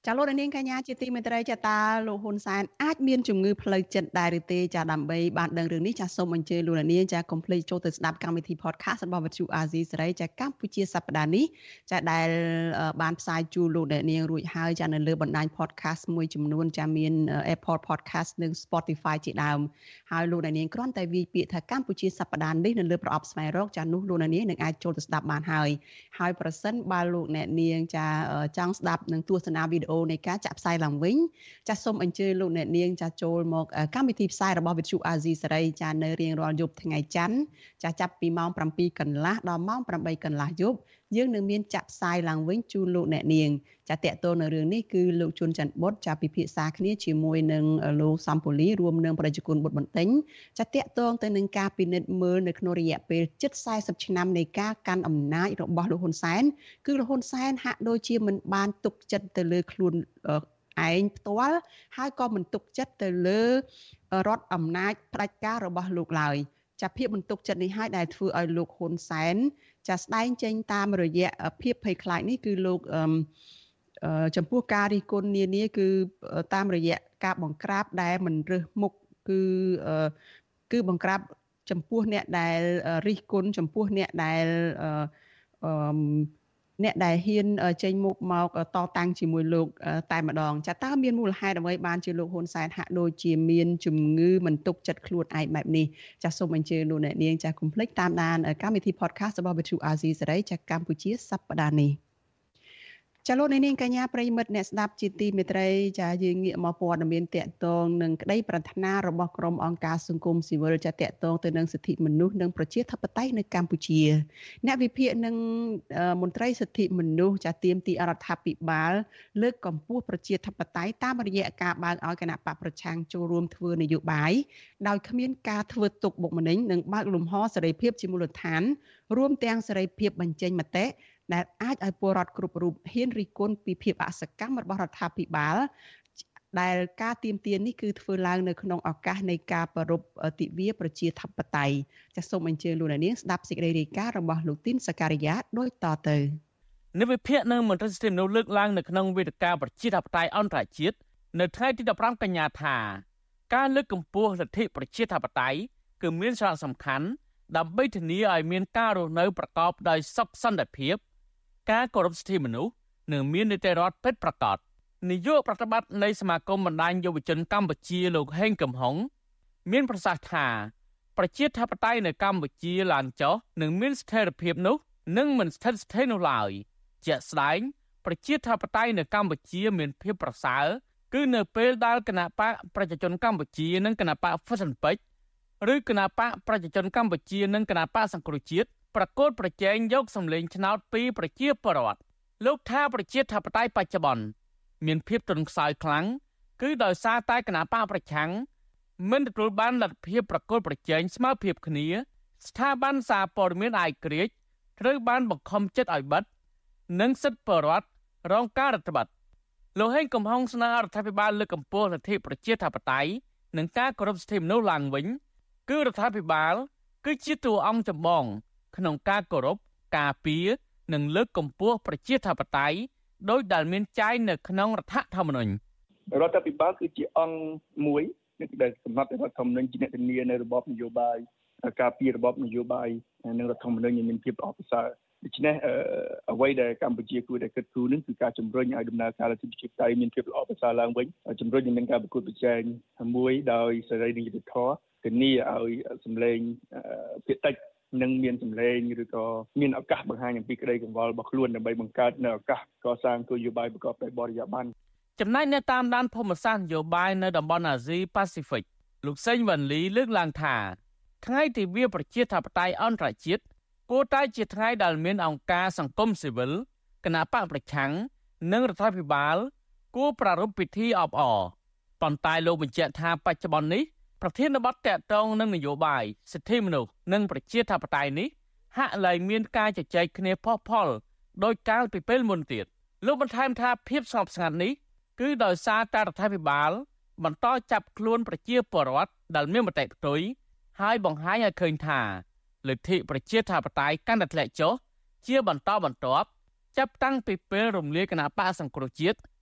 ចាលោកនាងកញ្ញាជាទីមេត្រីចាតាលោកហ៊ុនសែនអាចមានជំងឺផ្លូវចិត្តដែរឬទេចាដើម្បីបានដឹងរឿងនេះចាសូមអញ្ជើញលោកនាងចាកុំភ្លេចចូលទៅស្ដាប់កម្មវិធី podcast របស់វិទ្យុ អាស៊ីសេរីចាកម្ពុជាសប្តាហ៍នេះចាដែលបានផ្សាយជូនលោកនាងរួចហើយចានៅលើបណ្ដាញ podcast មួយចំនួនចាមាន Apple Podcast និង Spotify ជាដើមហើយលោកនាងគ្រាន់តែវាយពាក្យថាកម្ពុជាសប្តាហ៍នេះនៅលើប្រអប់ស្វែងរកចានោះលោកនាងនឹងអាចចូលទៅស្ដាប់បានហើយហើយប្រសិនបើលោកនាងចាចង់ស្ដាប់នឹងទស្សនាវីដេអូនៃការចាក់ផ្សាយឡើងវិញចាសសូមអញ្ជើញលោកអ្នកនាងចាចូលមកកម្មវិធីផ្សាយរបស់វិទ្យុអាស៊ីសេរីចានៅរៀងរាល់យប់ថ្ងៃច័ន្ទចាចាប់ពីម៉ោងប្រាំពីរកន្លះដល់ម៉ោងប្រាំបីកន្លះយប់យើងនឹងមានចាក់ផ្សាយឡើងវិញជូនលោកអ្នកនាងចាតកតទៅនៅរឿងនេះគឺលោកជួនច័ន្ទបុត្រចាពិភាក្សាគ្នាជាមួយនឹងលោកសំពូលីរួមនឹងប្រជាជនបុត្របន្ទិញចាតកតងទៅនឹងការពិនិត្យមើលនៅក្នុងរយៈពេលជិតสี่สิบឆ្នាំនៃការកាន់អំណាចរបស់លោកហ៊ុនសែនគឺលោកហ៊ុនសែនហាក់ដូចជាមិនបានទុកចិត្តទៅលើខ្លួនឯងផ្ទាល់ហើយក៏មិនទុកចិត្តទៅលើរដ្ឋអំណាចផ្ដាច់ការរបស់លោកឡើយចាភាពមិនទុកចិត្តនេះហើយដែលធ្វើឲ្យលោកហ៊ុនសែនចាស្ដែងចេញតាមរយៈភាពភ័យខ្លាចនេះគឺលោកអឺចំពោះការរិះគន់នានាគឺតាមរយៈការបង្ក្រាបដែលមិនរើសមុខគឺគឺបង្ក្រាបចំពោះអ្នកដែលរិះគន់ចំពោះអ្នកដែលអឺអ្នកដែលហ៊ានចេញមុខមកតតាំងជាមួយលោកតែម្ដងចាតើមានមូលហេតុអ្វីបានជាលោកហ៊ុនសែនហាក់ដូចជាមានជំងឺមិនទុកចិត្តខ្លួនឯងបែបនេះចាសូមអញ្ជើញលោកអ្នកនាងចាកុំភ្លេចតាមដានកម្មវិធី podcast របស់វិទ្យុអាស៊ីសេរីចាកម្ពុជាសប្តាហ៍នេះចាលោកនាងកញ្ញាប្រិយមិត្តអ្នកស្ដាប់ជាទីមេត្រីចាយើងងាកមកព័ត៌មានតាក់ទងនឹងក្តីប្រាថ្នារបស់ក្រុមអង្គការសង្គមស៊ីវិលចាតាក់ទងទៅនឹងសិទ្ធិមនុស្សនិងប្រជាធិបតេយ្យនៅកម្ពុជាអ្នកវិភាគនឹងមន្ត្រីសិទ្ធិមនុស្សចាទាមទាររដ្ឋាភិបាលលើកកម្ពស់ប្រជាធិបតេយ្យតាមរយៈការបើកឲ្យគណៈបកប្រឆាំងចូលរួមធ្វើនយោបាយដោយគ្មានការធ្វើទុកបុកម្នេញនិងបើកលំហសេរីភាពជាមូលដ្ឋានរួមទាំងសេរីភាពបញ្ចេញមតិដែលអាចឲ្យពលរដ្ឋគ្រប់រូបហ៊ានរិះគន់ពីភាពអសកម្មរបស់រដ្ឋាភិបាលដែលការទាមទារនេះគឺធ្វើឡើងនៅក្នុងឱកាសនៃការប្រារព្ធទិវាប្រជាធិបតេយ្យចាសសូមអញ្ជើញលោកនាងស្ដាប់សេចក្តីរាយការណ៍របស់លោកទីនសការីយ៉ាដូចតទៅនិវិភាគនៅមន្ត្រីសិទ្ធិមនុស្សលើកឡើងនៅក្នុងវេទិកាប្រជាធិបតេយ្យអន្តរជាតិនៅថ្ងៃទីដប់ប្រាំកញ្ញាថាការលើកកម្ពស់លទ្ធិប្រជាធិបតេយ្យគឺមានសារៈសំខាន់ដើម្បីធានាឲ្យមានការរស់នៅប្រកបដោយសុខសន្តិភាពការគោរពសិទ្ធិមនុស្សនិងមាននីតិរដ្ឋពិតប្រាកដនាយកប្រតិបត្តិនៃសមាគមបណ្ដាញយុវជនកម្ពុជាលោកហេងកំហុងមានប្រសាសន៍ថាប្រជាធិបតេយ្យនៅកម្ពុជាឡើងចុះនិងមានស្ថិរភាពនោះនឹងមិនស្ថិតស្ថេរនោះឡើយជាក់ស្ដែងប្រជាធិបតេយ្យនៅកម្ពុជាមានភាពប្រសើរគឺនៅពេលដែលគណបកប្រជាជនកម្ពុជានិងគណបកហ្វ៊ិសិនពេជ្រឬគណបកប្រជាជនកម្ពុជានិងគណបកសង្គ្រោះជាតិប្រកួតប្រជែងយកសម្លេងឆ្នោតពីប្រជាពលរដ្ឋលោកថាប្រជាធិបតេយ្យបច្ចុប្បន្នមានភាពទន់ខ្សោយខ្លាំងគឺដោយសារតែគណបកប្រឆាំងមិនទទួលបានលទ្ធភាពប្រកួតប្រជែងស្មើភាពគ្នាស្ថាប័នសារព័ត៌មានឯករាជ្យត្រូវបានបង្ខំចិត្តឲ្យបិទនិងសិទ្ធិពលរដ្ឋរងការរដ្ឋបិទលោកហេងកំហុងស្នើរដ្ឋាភិបាលលើកកម្ពស់លទ្ធិប្រជាធិបតេយ្យនិងការគោរពសិទ្ធិមនុស្សឡើងវិញគឺរដ្ឋាភិបាលគឺជាតួអង្គចម្បងក្នុងការគោរពការពារនិងលើកកម្ពស់ប្រជាធិបតេយ្យដោយដែលមានចែងនៅក្នុងរដ្ឋធម្មនុញ្ញរដ្ឋាភិបាលគឺជាអង្គមួយដែលកំណត់រដ្ឋធម្មនុញ្ញជាអ្នកធានានៅរបបនយោបាយការពាររបបនយោបាយនិងរដ្ឋធម្មនុញ្ញមានភាពល្អប្រសើរដូច្នេះអ្វីដែលកម្ពុជាគួរតែគិតគូរនឹងគឺការជំរុញឲ្យដំណើរការលទ្ធិប្រជាធិបតេយ្យមានភាពល្អប្រសើរឡើងវិញជំរុញឲ្យមានការប្រកួតប្រជែងមួយដោយសេរីនិងយុត្តិធម៌ធានាឲ្យសម្លេងភាគតិចនឹងមានសម្លេងឬក៏មានឱកាសបង្ហាញអំពីក្តីកង្វល់របស់ខ្លួនដើម្បីបង្កើតនៅឱកាសកសាងគោលនយោបាយប្រកបដោយបរិយាបន្នចំណែកអ្នកតាមដានភូមិសាស្ត្រនយោបាយនៅតំបន់អាស៊ីប៉ាស៊ីហ្វិកលោកសេងវ៉ាន់លីលើកឡើងថាថ្ងៃទិវាប្រជាធិបតេយ្យអន្តរជាតិគួរតែជាថ្ងៃដែលមានអង្គការសង្គមស៊ីវិលគណបកប្រឆាំងនិងរដ្ឋាភិបាលគួរប្រារព្ធពិធីអបអរប៉ុន្តែលោកបញ្ជាក់ថាបច្ចុប្បន្ននេះប្រធានបទតាក់ទងនឹងនយោបាយសិទ្ធិមនុស្សនិងប្រជាធិបតេយ្យនេះហាក់លែងមានការជជែកគ្នាផុសផុលដោយកាលពីពេលមុនទៀតលោកបន្ថែមថាភាពស្ងប់ស្ងាត់នេះគឺដោយសារតែរដ្ឋាភិបាលបន្តចាប់ខ្លួនប្រជាពលរដ្ឋដែលមានមតិផ្ទុយហើយបង្ហាញឲ្យឃើញថាលទ្ធិប្រជាធិបតេយ្យកាន់តែធ្លាក់ចុះជាបន្តបន្ទាប់ចាប់តាំងពីពេលរំលាយគណបកសង្គ្រោះជាតិ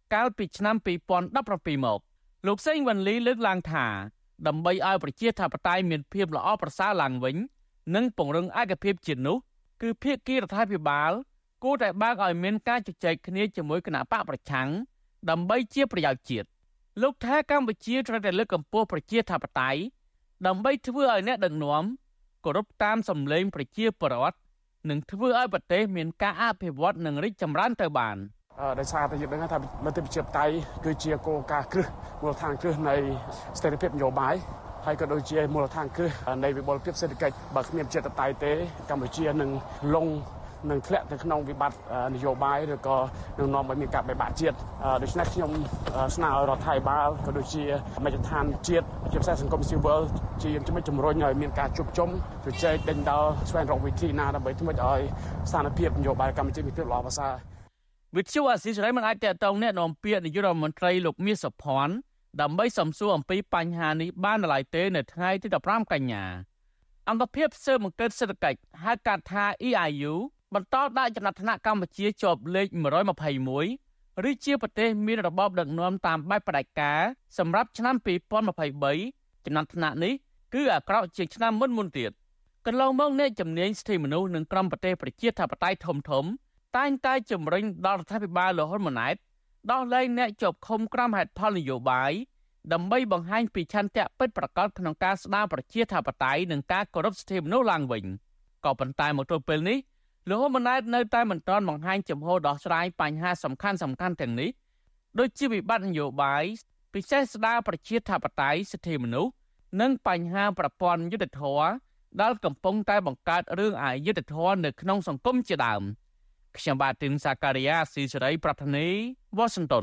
កាលពីឆ្នាំពីរពាន់ដប់ប្រាំពីរមកលោកសេងវ៉ាន់លីលើកឡើងថាដើម្បីឲ្យប្រជាធិបតេយ្យមានភាពល្អប្រសើរឡើងវិញនិងពង្រឹងឯកភាពជាតិនោះគឺភាគីរដ្ឋាភិបាលគួរតែបើកឲ្យមានការជជែកគ្នាជាមួយគណៈបកប្រឆាំងដើម្បីជាប្រយោជន៍ជាតិលោកថាកម្ពុជាត្រូវតែលើកកម្ពស់ប្រជាធិបតេយ្យដើម្បីធ្វើឲ្យអ្នកដឹកនាំគោរពតាមសម្លេងប្រជាពលរដ្ឋនិងធ្វើឲ្យប្រទេសមានការអភិវឌ្ឍនិងរីកចម្រើនទៅបានដោយសារតែយើងដឹងថាលទ្ធិប្រជាធិបតេយ្យគឺជាគោលការណ៍គ្រឹះមូលដ្ឋានគ្រឹះនៃស្ថិរភាពនយោបាយហើយក៏ដូចជាមូលដ្ឋានគ្រឹះនៃវិបលភាពសេដ្ឋកិច្ចបើគ្មានប្រជាធិបតេយ្យទេកម្ពុជានឹងលងនឹងធ្លាក់ទៅក្នុងវិបត្តិនយោបាយឬក៏នឹងនាំឲ្យមានការបែកបាក់ជាតិដូច្នេះខ្ញុំស្នើឲ្យរដ្ឋាភិបាលក៏ដូចជាមជ្ឈដ្ឋានជាតិជាពិសេសសង្គមស៊ីវិលជាជំរុញជំរុញឲ្យមានការជួបជុំជជែកដេញដោលស្វែងរកវិធីណាដើម្បីធ្វើឲ្យស្ថានភាពនយោបាយកម្ពុជាមានភាពល្អប្រសើរវិទ្យុអាស៊ីសេរីមិនអាចតតងแนะនាំពាក្យនាយករដ្ឋមន្ត្រីលោកមាសសុភ័ណ្ឌដើម្បីសំសួរអំពីបញ្ហានេះបានឡើយទេនៅថ្ងៃទីដប់ប្រាំកញ្ញាអង្គភាពស៊ើបអង្កេតសេដ្ឋកិច្ចហៅកាត់ថា E I U បន្តដាក់ចំណាត់ថ្នាក់កម្ពុជាជាប់លេខមួយម្ភៃមួយឬជាប្រទេសមានរបបដឹកនាំតាមបែបផ្ដាច់ការសម្រាប់ឆ្នាំពីរពាន់ម្ភៃបីចំណាត់ថ្នាក់នេះគឺអាក្រក់ជាងឆ្នាំមុនមុនទៀតកន្លងមកអ្នកជំនាញសិទ្ធិមនុស្សនិងក្រុមប្រទេសប្រជាធិបតេយ្យធំធំតែងតែជំរុញដល់រដ្ឋាភិបាលលហ៊ុនម៉ាណែតដោះលែងអ្នកជាប់ឃុំក្រោមហេតុផលនយោបាយដើម្បីបង្ហាញពីឆន្ទៈពិតប្រាកដក្នុងការស្ដារប្រជាធិបតេយ្យនិងការគោរពសិទ្ធិមនុស្សឡើងវិញក៏ប៉ុន្តែមកទល់ពេលនេះលហ៊ុនម៉ាណែតនៅតែមិនទាន់បង្ហាញចំហដោះស្រាយបញ្ហាសំខាន់សំខាន់ទាំងនេះដូចជាវិបត្តិនយោបាយពិសេសស្ដារប្រជាធិបតេយ្យសិទ្ធិមនុស្សនិងបញ្ហាប្រព័ន្ធយុត្តិធម៌ដែលកំពុងតែបង្កើតរឿងអយុត្តិធម៌នៅក្នុងសង្គមជាដើមខ្ញុំបាទទីនសាការីយ៉ាស៊ីសេរីប្រធានីវ៉ាស៊ីនតោន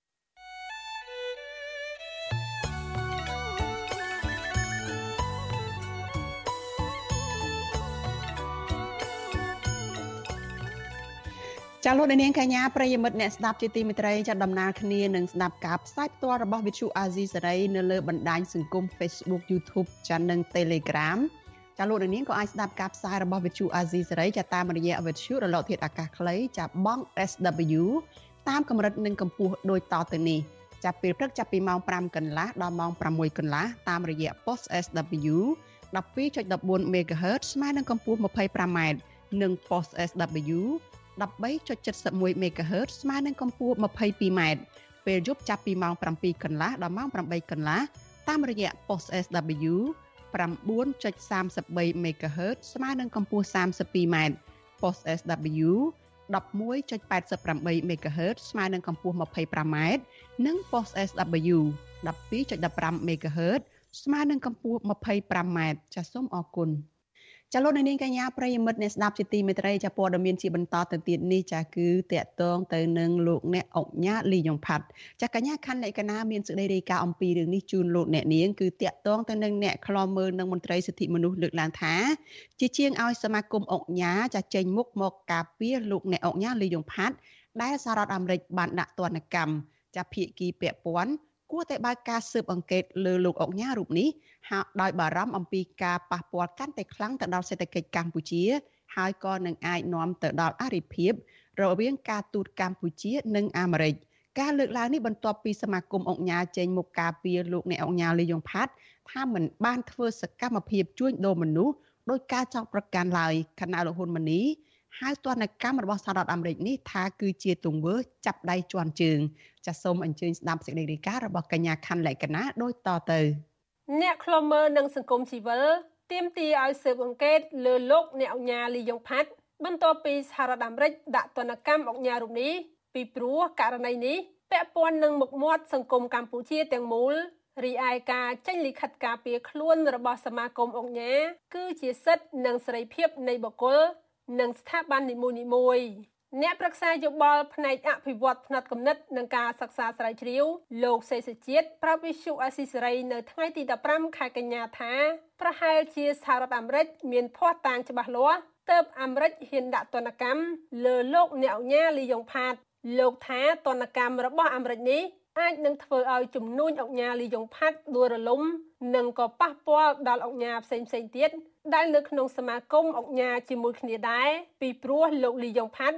ចាលោកនាងកញ្ញាប្រិយមិត្តអ្នកស្ដាប់ជាទីមេត្រីចាដំណើរគ្នានឹងស្ដាប់ការផ្សាយផ្ទាល់របស់វិទ្យុអាស៊ីសេរីនៅលើបណ្ដាញសង្គម Facebook YouTube ចានិង Telegram ចាលោកនាងក៏អាចស្ដាប់ការផ្សាយរបស់វិទ្យុអាស៊ីសេរីចាតាមរយៈវិទ្យុរលកធាតុអាកាសខ្លីចាបង់ เอส ดับเบิลยู តាមកម្រិតនិងកម្ពស់ដូចតទៅនេះចាប់ពេលព្រឹកចាប់ពីម៉ោងប្រាំកន្លះដល់ម៉ោងប្រាំមួយកន្លះតាមរយៈ post เอส ดับเบิลยู ដប់ពីរចុចដប់បួន មេហ្គាហឺត ស្មើនឹងកម្ពស់ ម្ភៃប្រាំម៉ែត្រ និង post เอส ดับเบิลยู ដប់បីចុចเจ็ดสิบเอ็ด មេហ្គាហឺត ស្មើនឹងកម្ពស់ ម្ភៃពីរម៉ែត្រ ពេលយប់ចាប់ពីម៉ោងប្រាំពីរកន្លះដល់ម៉ោងប្រាំបីកន្លះតាមរយៈ post เอส ดับเบิลยู ប្រាំបួនចុចសាមសិបបី មេហ្គាហឺត ស្មើនឹងកម្ពស់សាមសិបពីរម៉ែត្រ post เอส ดับเบิลยู ដប់មួយចុចแปดสิบแปด មេហ្គាហឺត ស្មើនឹងកម្ពស់ម្ភៃប្រាំម៉ែត្រ និង post เอส ดับเบิลยู ដប់ពីរចុចដប់ប្រាំ មេហ្គាហឺត ស្មើនឹងកម្ពស់ម្ភៃប្រាំម៉ែត្រចាសសូមអរគុណចាលោកនាងកញ្ញាប្រិយមិត្តអ្នកស្ដាប់ជាទីមេត្រីចាព័ត៌មានជាបន្តទៅទៀតនេះចាគឺតកតងទៅនឹងលោកអ្នកអុកញ៉ាលីយ៉ុងផាត់ចាកញ្ញាខណ្ឌលក្ខណាមានសេចក្តីរាយការណ៍អំពីរឿងនេះជូនលោកអ្នកនាងគឺតកតងទៅនឹងអ្នកខ្លាំមើលនឹងមន្ត្រីសិទ្ធិមនុស្សលើកឡើងថាជាជាងឲ្យសមាគមអុកញ៉ាចាចេញមុខមកការពារលោកអ្នកអុកញ៉ាលីយ៉ុងផាត់ដែលសហរដ្ឋអាមេរិកបានដាក់ទណ្ឌកម្មចាភាគីពាក់ព័ន្ធគួរតែបើកការស៊ើបអង្កេតលើលោកអុកញ៉ារូបនេះហើយដោយបារម្ភអំពីការប៉ះពាល់កាន់តែខ្លាំងទៅដល់សេដ្ឋកិច្ចកម្ពុជាហើយក៏នឹងអាចនាំទៅដល់អរិភាពរវាងការទូតកម្ពុជានិងអាមេរិកការលើកឡើងនេះបន្ទាប់ពីសមាគមអុកញ៉ាចេញមុខការពារលោកអ្នកអុកញ៉ាលីយ៉ុងផាត់ថាមិនបានធ្វើសកម្មភាពជួញដូរមនុស្សដោយការចោទប្រកាន់ឡើយខណៈលោកហ៊ុនម៉ាណីហៅទណ្ឌកម្មរបស់សហរដ្ឋអាមេរិកនេះថាគឺជាទង្វើចាប់ដៃជាន់ជើងចាសសូមអញ្ជើញស្ដាប់សេចក្តីរាយការណ៍របស់កញ្ញាខណ្ឌលក្ខណាដូចតទៅអ្នកខ្លំមើលនឹងសង្គមស៊ីវិលទាមទារឲ្យស៊ើបអង្កេតលើលោកអ្នកអុកញ៉ាលីយ៉ុងផាត់បន្ទាប់ពីសហរដ្ឋអាមេរិកដាក់ទណ្ឌកម្មអុកញ៉ារូបនេះពីព្រោះករណីនេះពាក់ព័ន្ធនឹងមុខមាត់សង្គមកម្ពុជាទាំងមូលរីឯការចេញលិខិតការពារខ្លួនរបស់សមាគមអុកញ៉ាគឺជាសិទ្ធិនិងសេរីភាពនៃបុគ្គលនិងស្ថាប័ននីមួយៗអ្នកប្រឹក្សាយោបល់ផ្នែកអភិវឌ្ឍផ្នែកគំនិតនិងការសិក្សាស្រាវជ្រាវលោកសេសជាតិប្រាប់វិទ្យុអាស៊ីសេរីនៅថ្ងៃទីដប់ប្រាំខែកញ្ញាថាប្រហែលជាសហរដ្ឋអាមេរិកមានភស្តុតាងច្បាស់លាស់ទើបអាមេរិកហ៊ានដាក់ទណ្ឌកម្មលើលោកអ្នកអុកញ៉ាលីយ៉ុងផាត់លោកថាទណ្ឌកម្មរបស់អាមេរិកនេះអាចនឹងធ្វើឲ្យជំនួញអុកញ៉ាលីយ៉ុងផាត់ដួលរលំនិងក៏ប៉ះពាល់ដល់អុកញ៉ាផ្សេងៗទៀតដែលនៅក្នុងសមាគមអុកញ៉ាជាមួយគ្នាដែរពីព្រោះលោកលីយ៉ុងផាត់ជា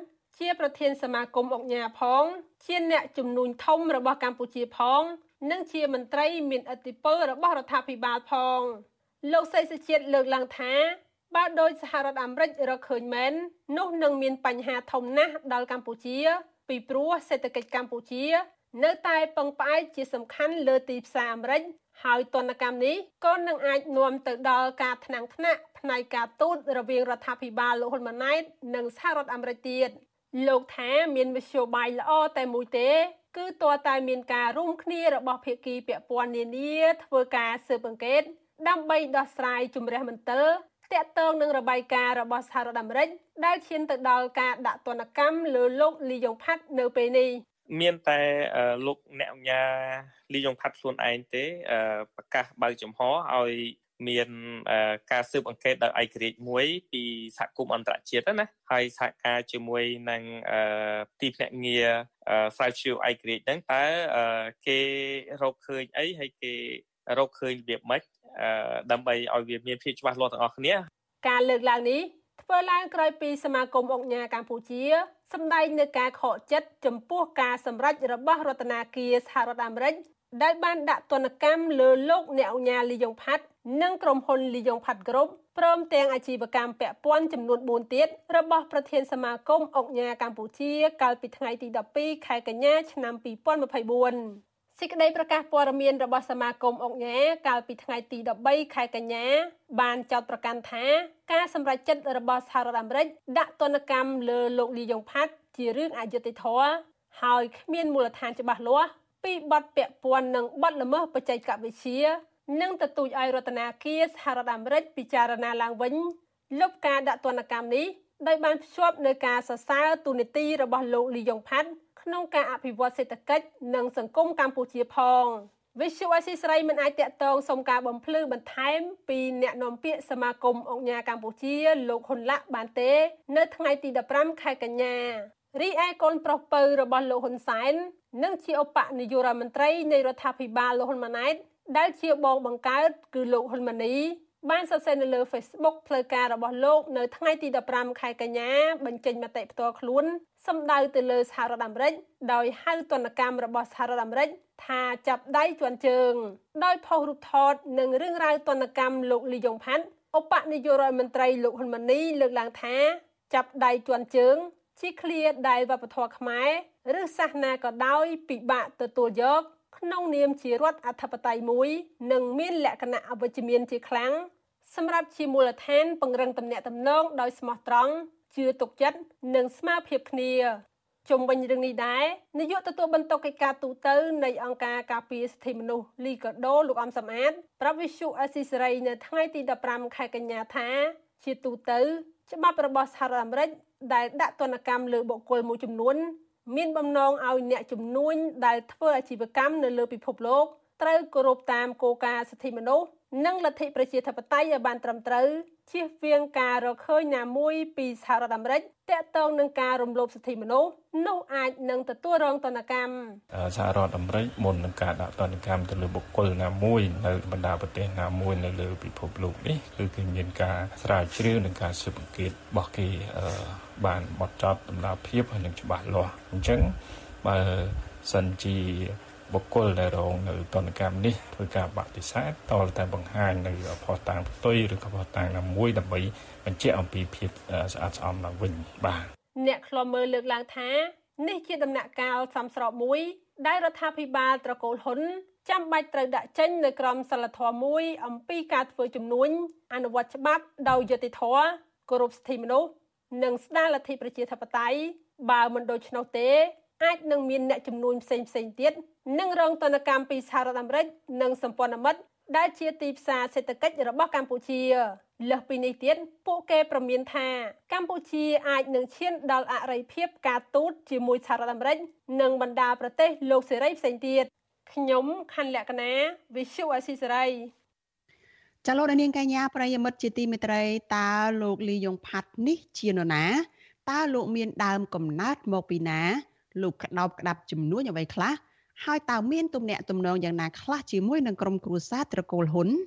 ជាប្រធានសមាគមអង្គការផងជាអ្នកជំនួញធំរបស់កម្ពុជាផងនិងជាមន្ត្រីមានឥទ្ធិពលរបស់រដ្ឋាភិបាលផងលោកសីសុជាតិលើកឡើងថាបើដោយសហរដ្ឋអាមេរិករកឃើញមែននោះនឹងមានបញ្ហាធំណាស់ដល់កម្ពុជាពីព្រោះសេដ្ឋកិច្ចកម្ពុជានៅតែពឹងផ្អែកជាសំខាន់លើទីផ្សារអាមេរិកហើយទណ្ឌកម្មនេះក៏នឹងអាចនាំទៅដល់ការថ្នាំងថ្នាក់ផ្នែកការទូតរវាងរដ្ឋាភិបាលលោកហ៊ុនម៉ាណែតនិងសហរដ្ឋអាមេរិកទៀតលោកថាមានមធ្យោបាយល្អតែមួយទេគឺតើតែមានការរួមគ្នារបស់ភាគីពាក់ព័ន្ធនានាធ្វើការស៊ើបអង្កេតដើម្បីដោះស្រាយជំរះមន្ទិលទាក់ទងនឹងរបាយការណ៍របស់សហរដ្ឋអាមេរិកដែលឈានទៅដល់ការដាក់ទណ្ឌកម្មលើលោកលីយ៉ុងផាត់នៅពេលនេះមានតែលោកអ្នកអញ្ញាលីយ៉ុងផាត់ខ្លួនឯងទេប្រកាសបើកចំហឲ្យមានការស៊ើបអង្កេតដោយឯករាជ្យមួយពីសហគមន៍អន្តរជាតិណាហើយសហការជាមួយនឹងទីភ្នាក់ងារស្រាវជ្រាវឯករាជ្យហ្នឹងតើគេរកឃើញអីហើយគេរកឃើញរបៀបម៉េចដើម្បីឲ្យវាមានភាពច្បាស់លាស់ទាំងអស់គ្នាការលើកឡើងនេះធ្វើឡើងក្រោយពីសមាគមអង្គការកម្ពុជាសម្ដែងនៅការខកចិត្តចំពោះការសម្រេចរបស់រដ្ឋាភិបាលសហរដ្ឋអាមេរិកដែលបានដាក់ទណ្ឌកម្មលើលោកអ្នកអង្គការលីយ៉ុងផាត់និងក្រុមហ៊ុនលីយ៉ុងផាត់ក្រុមព្រមទាំងអាជីវកម្មពាក់ព័ន្ធចំនួនបួនទៀតរបស់ប្រធានសមាគមអង្គការកម្ពុជាកាលពីថ្ងៃទីដប់ពីរខែកញ្ញាឆ្នាំពីរពាន់ម្ភៃបួនសេចក្តីប្រកាសព័ត៌មានរបស់សមាគមអង្គការកាលពីថ្ងៃទីដប់បីខែកញ្ញាបានចោទប្រកាន់ថាការសម្រេចចិត្តរបស់សហរដ្ឋអាមេរិកដាក់ទណ្ឌកម្មលើលោកលីយ៉ុងផាត់ជារឿងអយុត្តិធម៌ហើយគ្មានមូលដ្ឋានច្បាស់លាស់ពីបទពាក់ព័ន្ធនឹងបទល្មើសបច្ចេកវិទ្យានិងទទូចឲ្យរដ្ឋាភិបាលសហរដ្ឋអាមេរិកពិចារណាឡើងវិញលុបការដាក់ទណ្ឌកម្មនេះដោយបានភ្ជាប់នៅការសរសើរទូនីតិរបស់លោកលីយ៉ុងផាត់ក្នុងការអភិវឌ្ឍសេដ្ឋកិច្ចនិងសង្គមកម្ពុជាផងវិសុវអស៊ីស្រីមិនអាចតាក់ទងសុំការបំភ្លឺបន្ថែមពីអ្នកនាំពាក្យសមាគមអង្គការកម្ពុជាលោកហ៊ុនឡាក់បានទេនៅថ្ងៃទីដប់ប្រាំខែកញ្ញារីឯកូនប្រុសពៅរបស់លោកហ៊ុនសែននិងជាឧបនាយករដ្ឋមន្ត្រីនៃរដ្ឋាភិបាលលោកហ៊ុនម៉ាណែតដែលជាបងបង្កើតគឺលោកហ៊ុនម៉ាណីបានសរសេរនៅលើ Facebook ផ្លូវការរបស់លោកនៅថ្ងៃទីដប់ប្រាំខែកញ្ញាបញ្ចេញមតិផ្ទាល់ខ្លួនសម្ដៅទៅលើសហរដ្ឋអាមេរិកដោយហៅទណ្ឌកម្មរបស់សហរដ្ឋអាមេរិកថាចាប់ដៃជាន់ជើងដោយផុសរូបថតនិងរឿងរ៉ាវទណ្ឌកម្មលោកលីយ៉ុងផាត់ឧបនាយករដ្ឋមន្ត្រីលោកហ៊ុនម៉ាណីលើកឡើងថាចាប់ដៃជាន់ជើងជាឃ្លាដែលវប្បធម៌ខ្មែរឬសាសនាក៏ដោយពិបាកទទួលយកក្នុងនាមជារដ្ឋអធិបតេយ្យមួយនិងមានលក្ខណៈអវិជ្ជមានជាខ្លាំងសម្រាប់ជាមូលដ្ឋានពង្រឹងទំនាក់ទំនងដោយស្មោះត្រង់ជឿទុកចិត្តនិងស្មារតីគ្នាជុំវិញរឿងនេះដែរនាយកទទួលបន្ទុកកិច្ចការទូតនៃអង្គការការពារសិទ្ធិមនុស្សលីកាដូលោកអំសំអាតប្រាប់វិសុអស៊ីសេរីនៅថ្ងៃទីដប់ប្រាំខែកញ្ញាថាជាទូទៅច្បាប់របស់សហរដ្ឋអាមេរិកដែលដាក់ទណ្ឌកម្មលើបុគ្គលមួយចំនួនមានបំណងឲ្យអ្នកជំនួញដែលធ្វើអាជីវកម្មនៅលើពិភពលោកត្រូវគោរពតាមគោលការណ៍សិទ្ធិមនុស្សនិងលទ្ធិប្រជាធិបតេយ្យឲ្យបានត្រឹមត្រូវជៀសវាងការរកឃើញណាមួយពីសហរដ្ឋអាមេរិកទាក់ទងនឹងការរំលោភសិទ្ធិមនុស្សនោះអាចនឹងទទួលរងទណ្ឌកម្មសហរដ្ឋអាមេរិកមុននឹងការដាក់ទណ្ឌកម្មទៅលើបុគ្គលណាមួយនៅបណ្ដាប្រទេសណាមួយនៅលើពិភពលោកនេះគឺគេមានការស្រាវជ្រាវនិងការស៊ើបអង្កេតរបស់គេបានបត់ចត់ដំណាភាពហើយនឹងច្បាស់លាស់អញ្ចឹងបើសិនជាបុគ្គលដែលរងនៅទណ្ឌកម្មនេះធ្វើការបដិសេធតលតែបង្ហាញនៅផុសតាងផ្ទុយឬក៏ផុសតាងណាមួយដើម្បីបញ្ជាក់អំពីភាពស្អាតស្អំឡើងវិញបាទអ្នកខ្លំមើលលើកឡើងថានេះជាដំណាក់កាលសំស្របមួយដែលរដ្ឋាភិបាលត្រកូលហ៊ុនចាំបាច់ត្រូវដាក់ចេញនៅក្រមសីលធម៌មួយអំពីការធ្វើជំនួញអនុវត្តច្បាប់ដោយយុត្តិធម៌គោរពសិទ្ធិមនុស្សនិងស្ដារលទ្ធិប្រជាធិបតេយ្យបើមិនដូច្នោះទេអាចនឹងមានអ្នកជំនួញផ្សេងផ្សេងទៀតនឹងរងទណ្ឌកម្មពីសហរដ្ឋអាមេរិកនិងសម្ព័ន្ធមិត្តដែលជាទីផ្សារសេដ្ឋកិច្ចរបស់កម្ពុជាលើសពីនេះទៀតពួកគេប្រមានថាកម្ពុជាអាចនឹងឈានដល់អរិយភាពការទូតជាមួយសហរដ្ឋអាមេរិកនិងបណ្ដាប្រទេសលោកសេរីផ្សេងទៀតខ្ញុំខណ្ឌលក្ខណាវិសុអស៊ីសេរីចាលោកនាងកញ្ញាប្រិយមិត្តជាទីមេត្រីតើលោកលីយ៉ុងផាត់នេះជានរណាតើលោកមានដើមកំណើតមកពីណាលោកក្តោបក្តាប់ជំនួញអ្វីខ្លះហើយតើមានទំនាក់ទំនងយ៉ាងណាខ្លះជាមួយនឹងក្រុមគ្រួសារត្រកូលហ៊ុន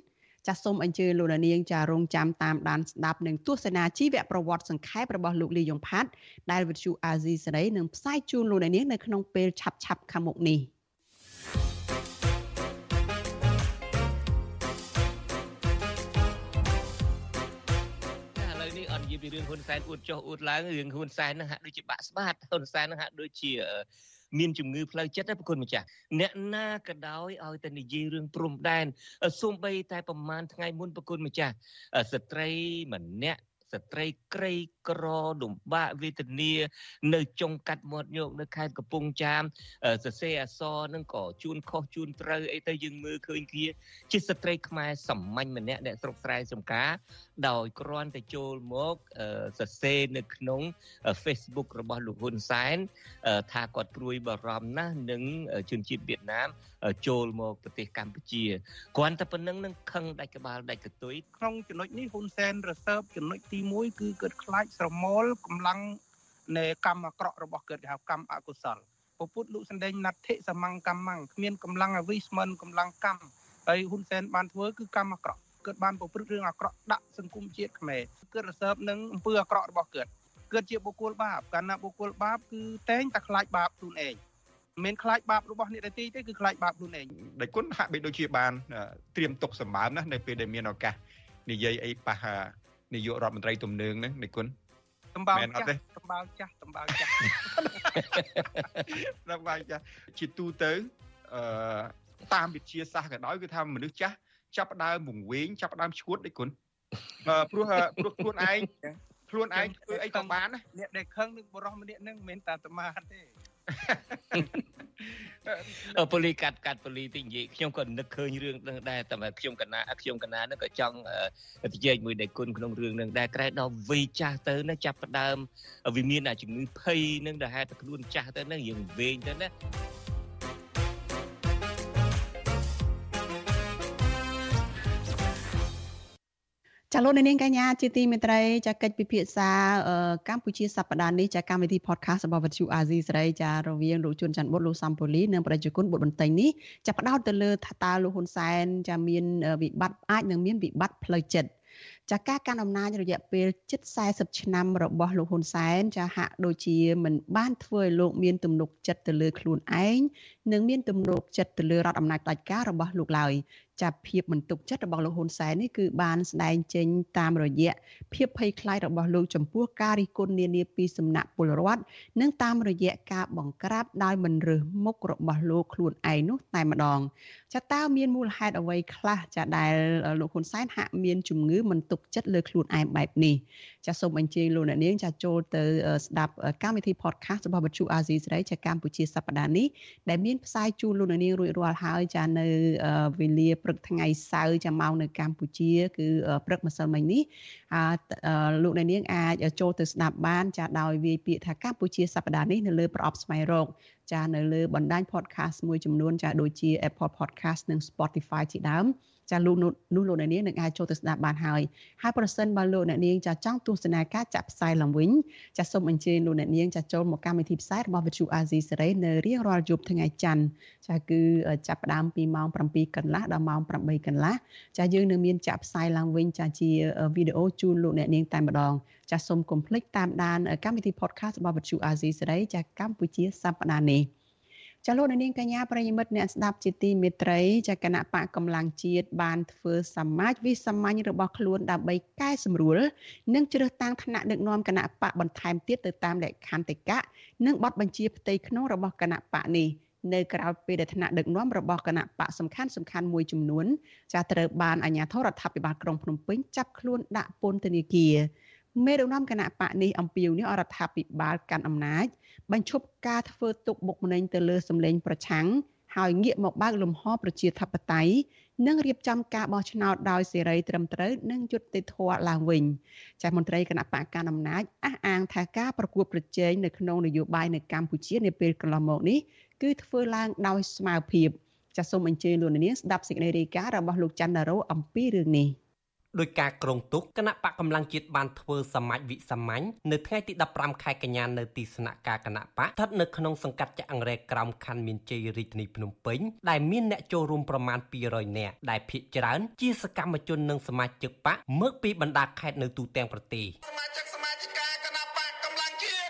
ចាសសូមអញ្ជើញលោកនាងចារងចាំតាមដានស្ដាប់និងទស្សនាជីវប្រវត្តិសង្ខេបរបស់លោកលីយ៉ុងផាត់ដែលវិទ្យុអាស៊ីសេរីនឹងផ្សាយជូនលោកនាងនៅក្នុងពេលឆាប់ៗខាងមុខនេះនិយាយពីរឿងហ៊ុនសែនអួតចុះអួតឡើងរឿងហ៊ុនសែនហ្នឹងហាក់ដូចជាបាក់ស្បាតហ៊ុនសែនហ្នឹងហាក់ដូចជាមានជំងឺផ្លូវចិត្តណាប្រគុណម្ចាស់អ្នកណាក៏ដោយឲ្យតែនិយាយរឿងព្រំដែនសូម្បីតែប្រហែលថ្ងៃមុនប្រគុណម្ចាស់ស្ត្រីម្នាក់ស្ត្រីក្រីក្រលំបាកវេទនានៅចុងកាត់មាត់ញោកនៅខេត្តកំពង់ចាមសរសេរអក្សរនឹងក៏ជួនខុសជួនត្រូវអីទៅយើងមើលឃើញគ្នាជាស្ត្រីខ្មែរសាមញ្ញម្នាក់អ្នកស្រុកស្រែសំការដោយគ្រាន់តែចូលមកសរសេរនៅក្នុង Facebook របស់លោកហ៊ុនសែនថាគាត់ព្រួយបារម្ភណាស់នឹងជនជាតិវៀតណាមចូលមកប្រទេសកម្ពុជាគ្រាន់តែប៉ុណ្្នឹងនឹងខឹងដាច់ក្បាលដាច់កតុយក្នុងចំណុចនេះហ៊ុនសែនរសើបចំណុចទីមួយគឺគាត់ខ្លាចស្រមោលកម្លាំងនៃកម្មអាក្រក់របស់គាត់គេហៅកម្មអកុសលពពុទ្ធលោកសណ្ដែងណដ្ឋិសមង្កម្មគ្មានកម្លាំងអវិស្មិនកម្លាំងកម្មហើយហ៊ុនសែនបានធ្វើគឺកម្មអាក្រក់គាត់បានប្រព្រឹត្តរឿងអាក្រក់ដាក់សង្គមជាតិខ្មែរគាត់រសើបនឹងអំពើអាក្រក់របស់គាត់គាត់ជាបុគ្គលបាបកាលណាបុគ្គលបាបគឺតែងតែខ្លាចបាបខ្លួនឯងមិនខ្លាចបាបរបស់អ្នកដទៃទេគឺខ្លាចបាបខ្លួនឯងដែលគុណហាក់បីដូចជាបានត្រៀមទុកសម្បើមណាស់នៅពេលដែលមានឱកាសនិយាយអីប៉ះនាយករដ្ឋមន្ត្រីទំនើងហ្នឹងនេះគុណសម្បើមចាស់សម្បើមចាស់សម្បើមចាស់សម្បើមចាស់ជាទូទៅអឺតាមវិទ្យាសាស្ត្រក៏ដោយគឺថាមនុស្សចាស់ចាប់ផ្ដើមវង្វេងចាប់ផ្ដើមឈួតនេះគុណព្រោះព្រោះខ្លួនឯងខ្លួនឯងធ្វើអីក៏បានណាអ្នកដែលខឹងនឹងបរិសម្នាក់ហ្នឹងមិនមែនតែអាត្មាទេអឺប៉ូលីកាត់កាត់ប៉ូលីទីនិយាយខ្ញុំក៏នឹកឃើញរឿងហ្នឹងដែរតែខ្ញុំកណាខ្ញុំកណាហ្នឹងក៏ចង់និយាយមួយដែលគុណក្នុងរឿងហ្នឹងដែរក្រែដល់វ័យចាស់ទៅណាចាប់ផ្ដើមវាមានអាជំងឺភ័យហ្នឹងដែលហេតុតែខ្លួនចាស់ទៅហ្នឹងយើងវែងទៅណាចាលោកនាងកញ្ញាជាទីមេត្រីចាកិច្ចពិភាក្សាកម្ពុជាសប្តាហ៍នេះចាកម្មវិធី podcast របស់វិទ្យុអាស៊ីសេរីចារវាងលោកជួនច័ន្ទបុត្រលោកសំពូលីនិងប្រជាជនបុត្របន្ទែងនេះចាផ្ដោតទៅលើថាតើលោកហ៊ុនសែនចាមានវិបត្តិអាចនឹងមានវិបត្តិផ្លូវចិត្តចាការកាន់អំណាចរយៈពេលជិតសែសិបឆ្នាំរបស់លោកហ៊ុនសែនចាហាក់ដូចជាមិនបានធ្វើឲ្យលោកមានទំនុកចិត្តទៅលើខ្លួនឯងនិងមានទំនុកចិត្តទៅលើរដ្ឋអំណាចផ្ដាច់ការរបស់លោកឡើយចាភាពមិនទុកចិត្តរបស់លោកហ៊ុនសែននេះគឺបានស្ដែងចេញតាមរយៈភាពភ័យខ្លាចរបស់លោកចំពោះការរិះគន់នានាពីសំណាក់ពលរដ្ឋនិងតាមរយៈការបង្ក្រាបដោយមិនរើសមុខរបស់លោកខ្លួនឯងនោះតែម្ដងចាតើមានមូលហេតុអ្វីខ្លះចាដែលលោកហ៊ុនសែនហាក់មានជំងឺមិនទុកចិត្តលើខ្លួនឯងបែបនេះចាសូមអញ្ជើញលោកអ្នកនាងចាចូលទៅស្ដាប់កម្មវិធី podcast របស់វិទ្យុអាស៊ីសេរីចាកម្ពុជាសប្តាហ៍នេះដែលមានផ្សាយជូនលោកអ្នកនាងរួចរាល់ហើយចានៅវេលាព្រឹកថ្ងៃសៅរ៍ចាំម៉ោងនៅកម្ពុជាគឺព្រឹកម្សិលមិញនេះលោកអ្នកនាងអាចចូលទៅស្ដាប់បានចាដោយវាយពាក្យថាកម្ពុជាសប្តាហ៍នេះនៅលើប្រអប់ស្វែងរកចានៅលើបណ្ដាញ podcast មួយចំនួនចាដូចជា Apple Podcast និង Spotify ជាដើមចាលោកនោះលោកអ្នកនាងនឹងអាចចូលទៅស្ដាប់បានហើយហើយប្រសិនបើលោកអ្នកនាងចាចង់ទស្សនាការចាក់ផ្សាយឡើងវិញចាសូមអញ្ជើញលោកអ្នកនាងចាចូលមកកម្មវិធីផ្សាយរបស់វិទ្យុអាស៊ីសេរីនៅរៀងរាល់យប់ថ្ងៃច័ន្ទចាគឺចាប់ផ្ដើមពីម៉ោងប្រាំពីរកន្លះដល់ម៉ោងប្រាំបីកន្លះចាយើងនឹងមានចាក់ផ្សាយឡើងវិញចាជាវីដេអូជូនលោកអ្នកនាងតែម្ដងចាសូមកុំភ្លេចតាមដានកម្មវិធី podcast របស់វិទ្យុអាស៊ីសេរីចាកម្ពុជាសប្តាហ៍នេះចាលោកនាងកញ្ញាប្រិយមិត្តអ្នកស្ដាប់ជាទីមេត្រីចាគណៈបកកម្លាំងជាតិបានធ្វើសមាជវិសាមញ្ញរបស់ខ្លួនដើម្បីកែសម្រួលនិងជ្រើសតាំងថ្នាក់ដឹកនាំគណៈបកបន្ថែមទៀតទៅតាមលក្ខន្តិកៈនិងបទបញ្ជាផ្ទៃក្នុងរបស់គណៈបកនេះនៅក្រៅពេលដែលថ្នាក់ដឹកនាំរបស់គណៈបកសំខាន់សំខាន់មួយចំនួនចាត្រូវបានអាជ្ញាធររដ្ឋាភិបាលក្រុងភ្នំពេញចាប់ខ្លួនដាក់ពន្ធនាគារមេដឹកនាំគណៈបកនេះអំពាវនាវឲ្យរដ្ឋាភិបាលកាន់អំណាចបញ្ឈប់ការធ្វើទុកបុកម្នេញទៅលើសម្លេងប្រឆាំងហើយងាកមកបើកលំហប្រជាធិបតេយ្យនិងរៀបចំការបោះឆ្នោតដោយសេរីត្រឹមត្រូវនិងយុត្តិធម៌ឡើងវិញចាស់មន្ត្រីគណៈបកកាន់អំណាចអះអាងថាការប្រកួតប្រជែងនៅក្នុងនយោបាយនៅកម្ពុជានាពេលកន្លងមកនេះគឺធ្វើឡើងដោយស្មារភាពចាសសូមអញ្ជើញលោកនាងស្ដាប់សេចក្តីរាយការណ៍របស់លោកច័ន្ទដារ៉ូអំពីរឿងនេះដោយការក្រុងទុកគណៈបកកម្លាំងជាតិបានធ្វើសមាជវិសាមញ្ញនៅថ្ងៃទីដប់ប្រាំខែកញ្ញានៅទីស្នាក់ការគណៈបកស្ថិតនៅក្នុងសង្កាត់ចាក់អង្រែក្រោមខណ្ឌមានជ័យរាជធានីភ្នំពេញដែលមានអ្នកចូលរួមប្រមាណពីររយនាក់ដែលភាគច្រើនជាសកម្មជននិងសមាជិកបកមកពីបណ្ដាខេត្តនៅទូទាំងប្រទេសសមាជិកសមាជិកាគណៈបកកម្លាំងជាតិ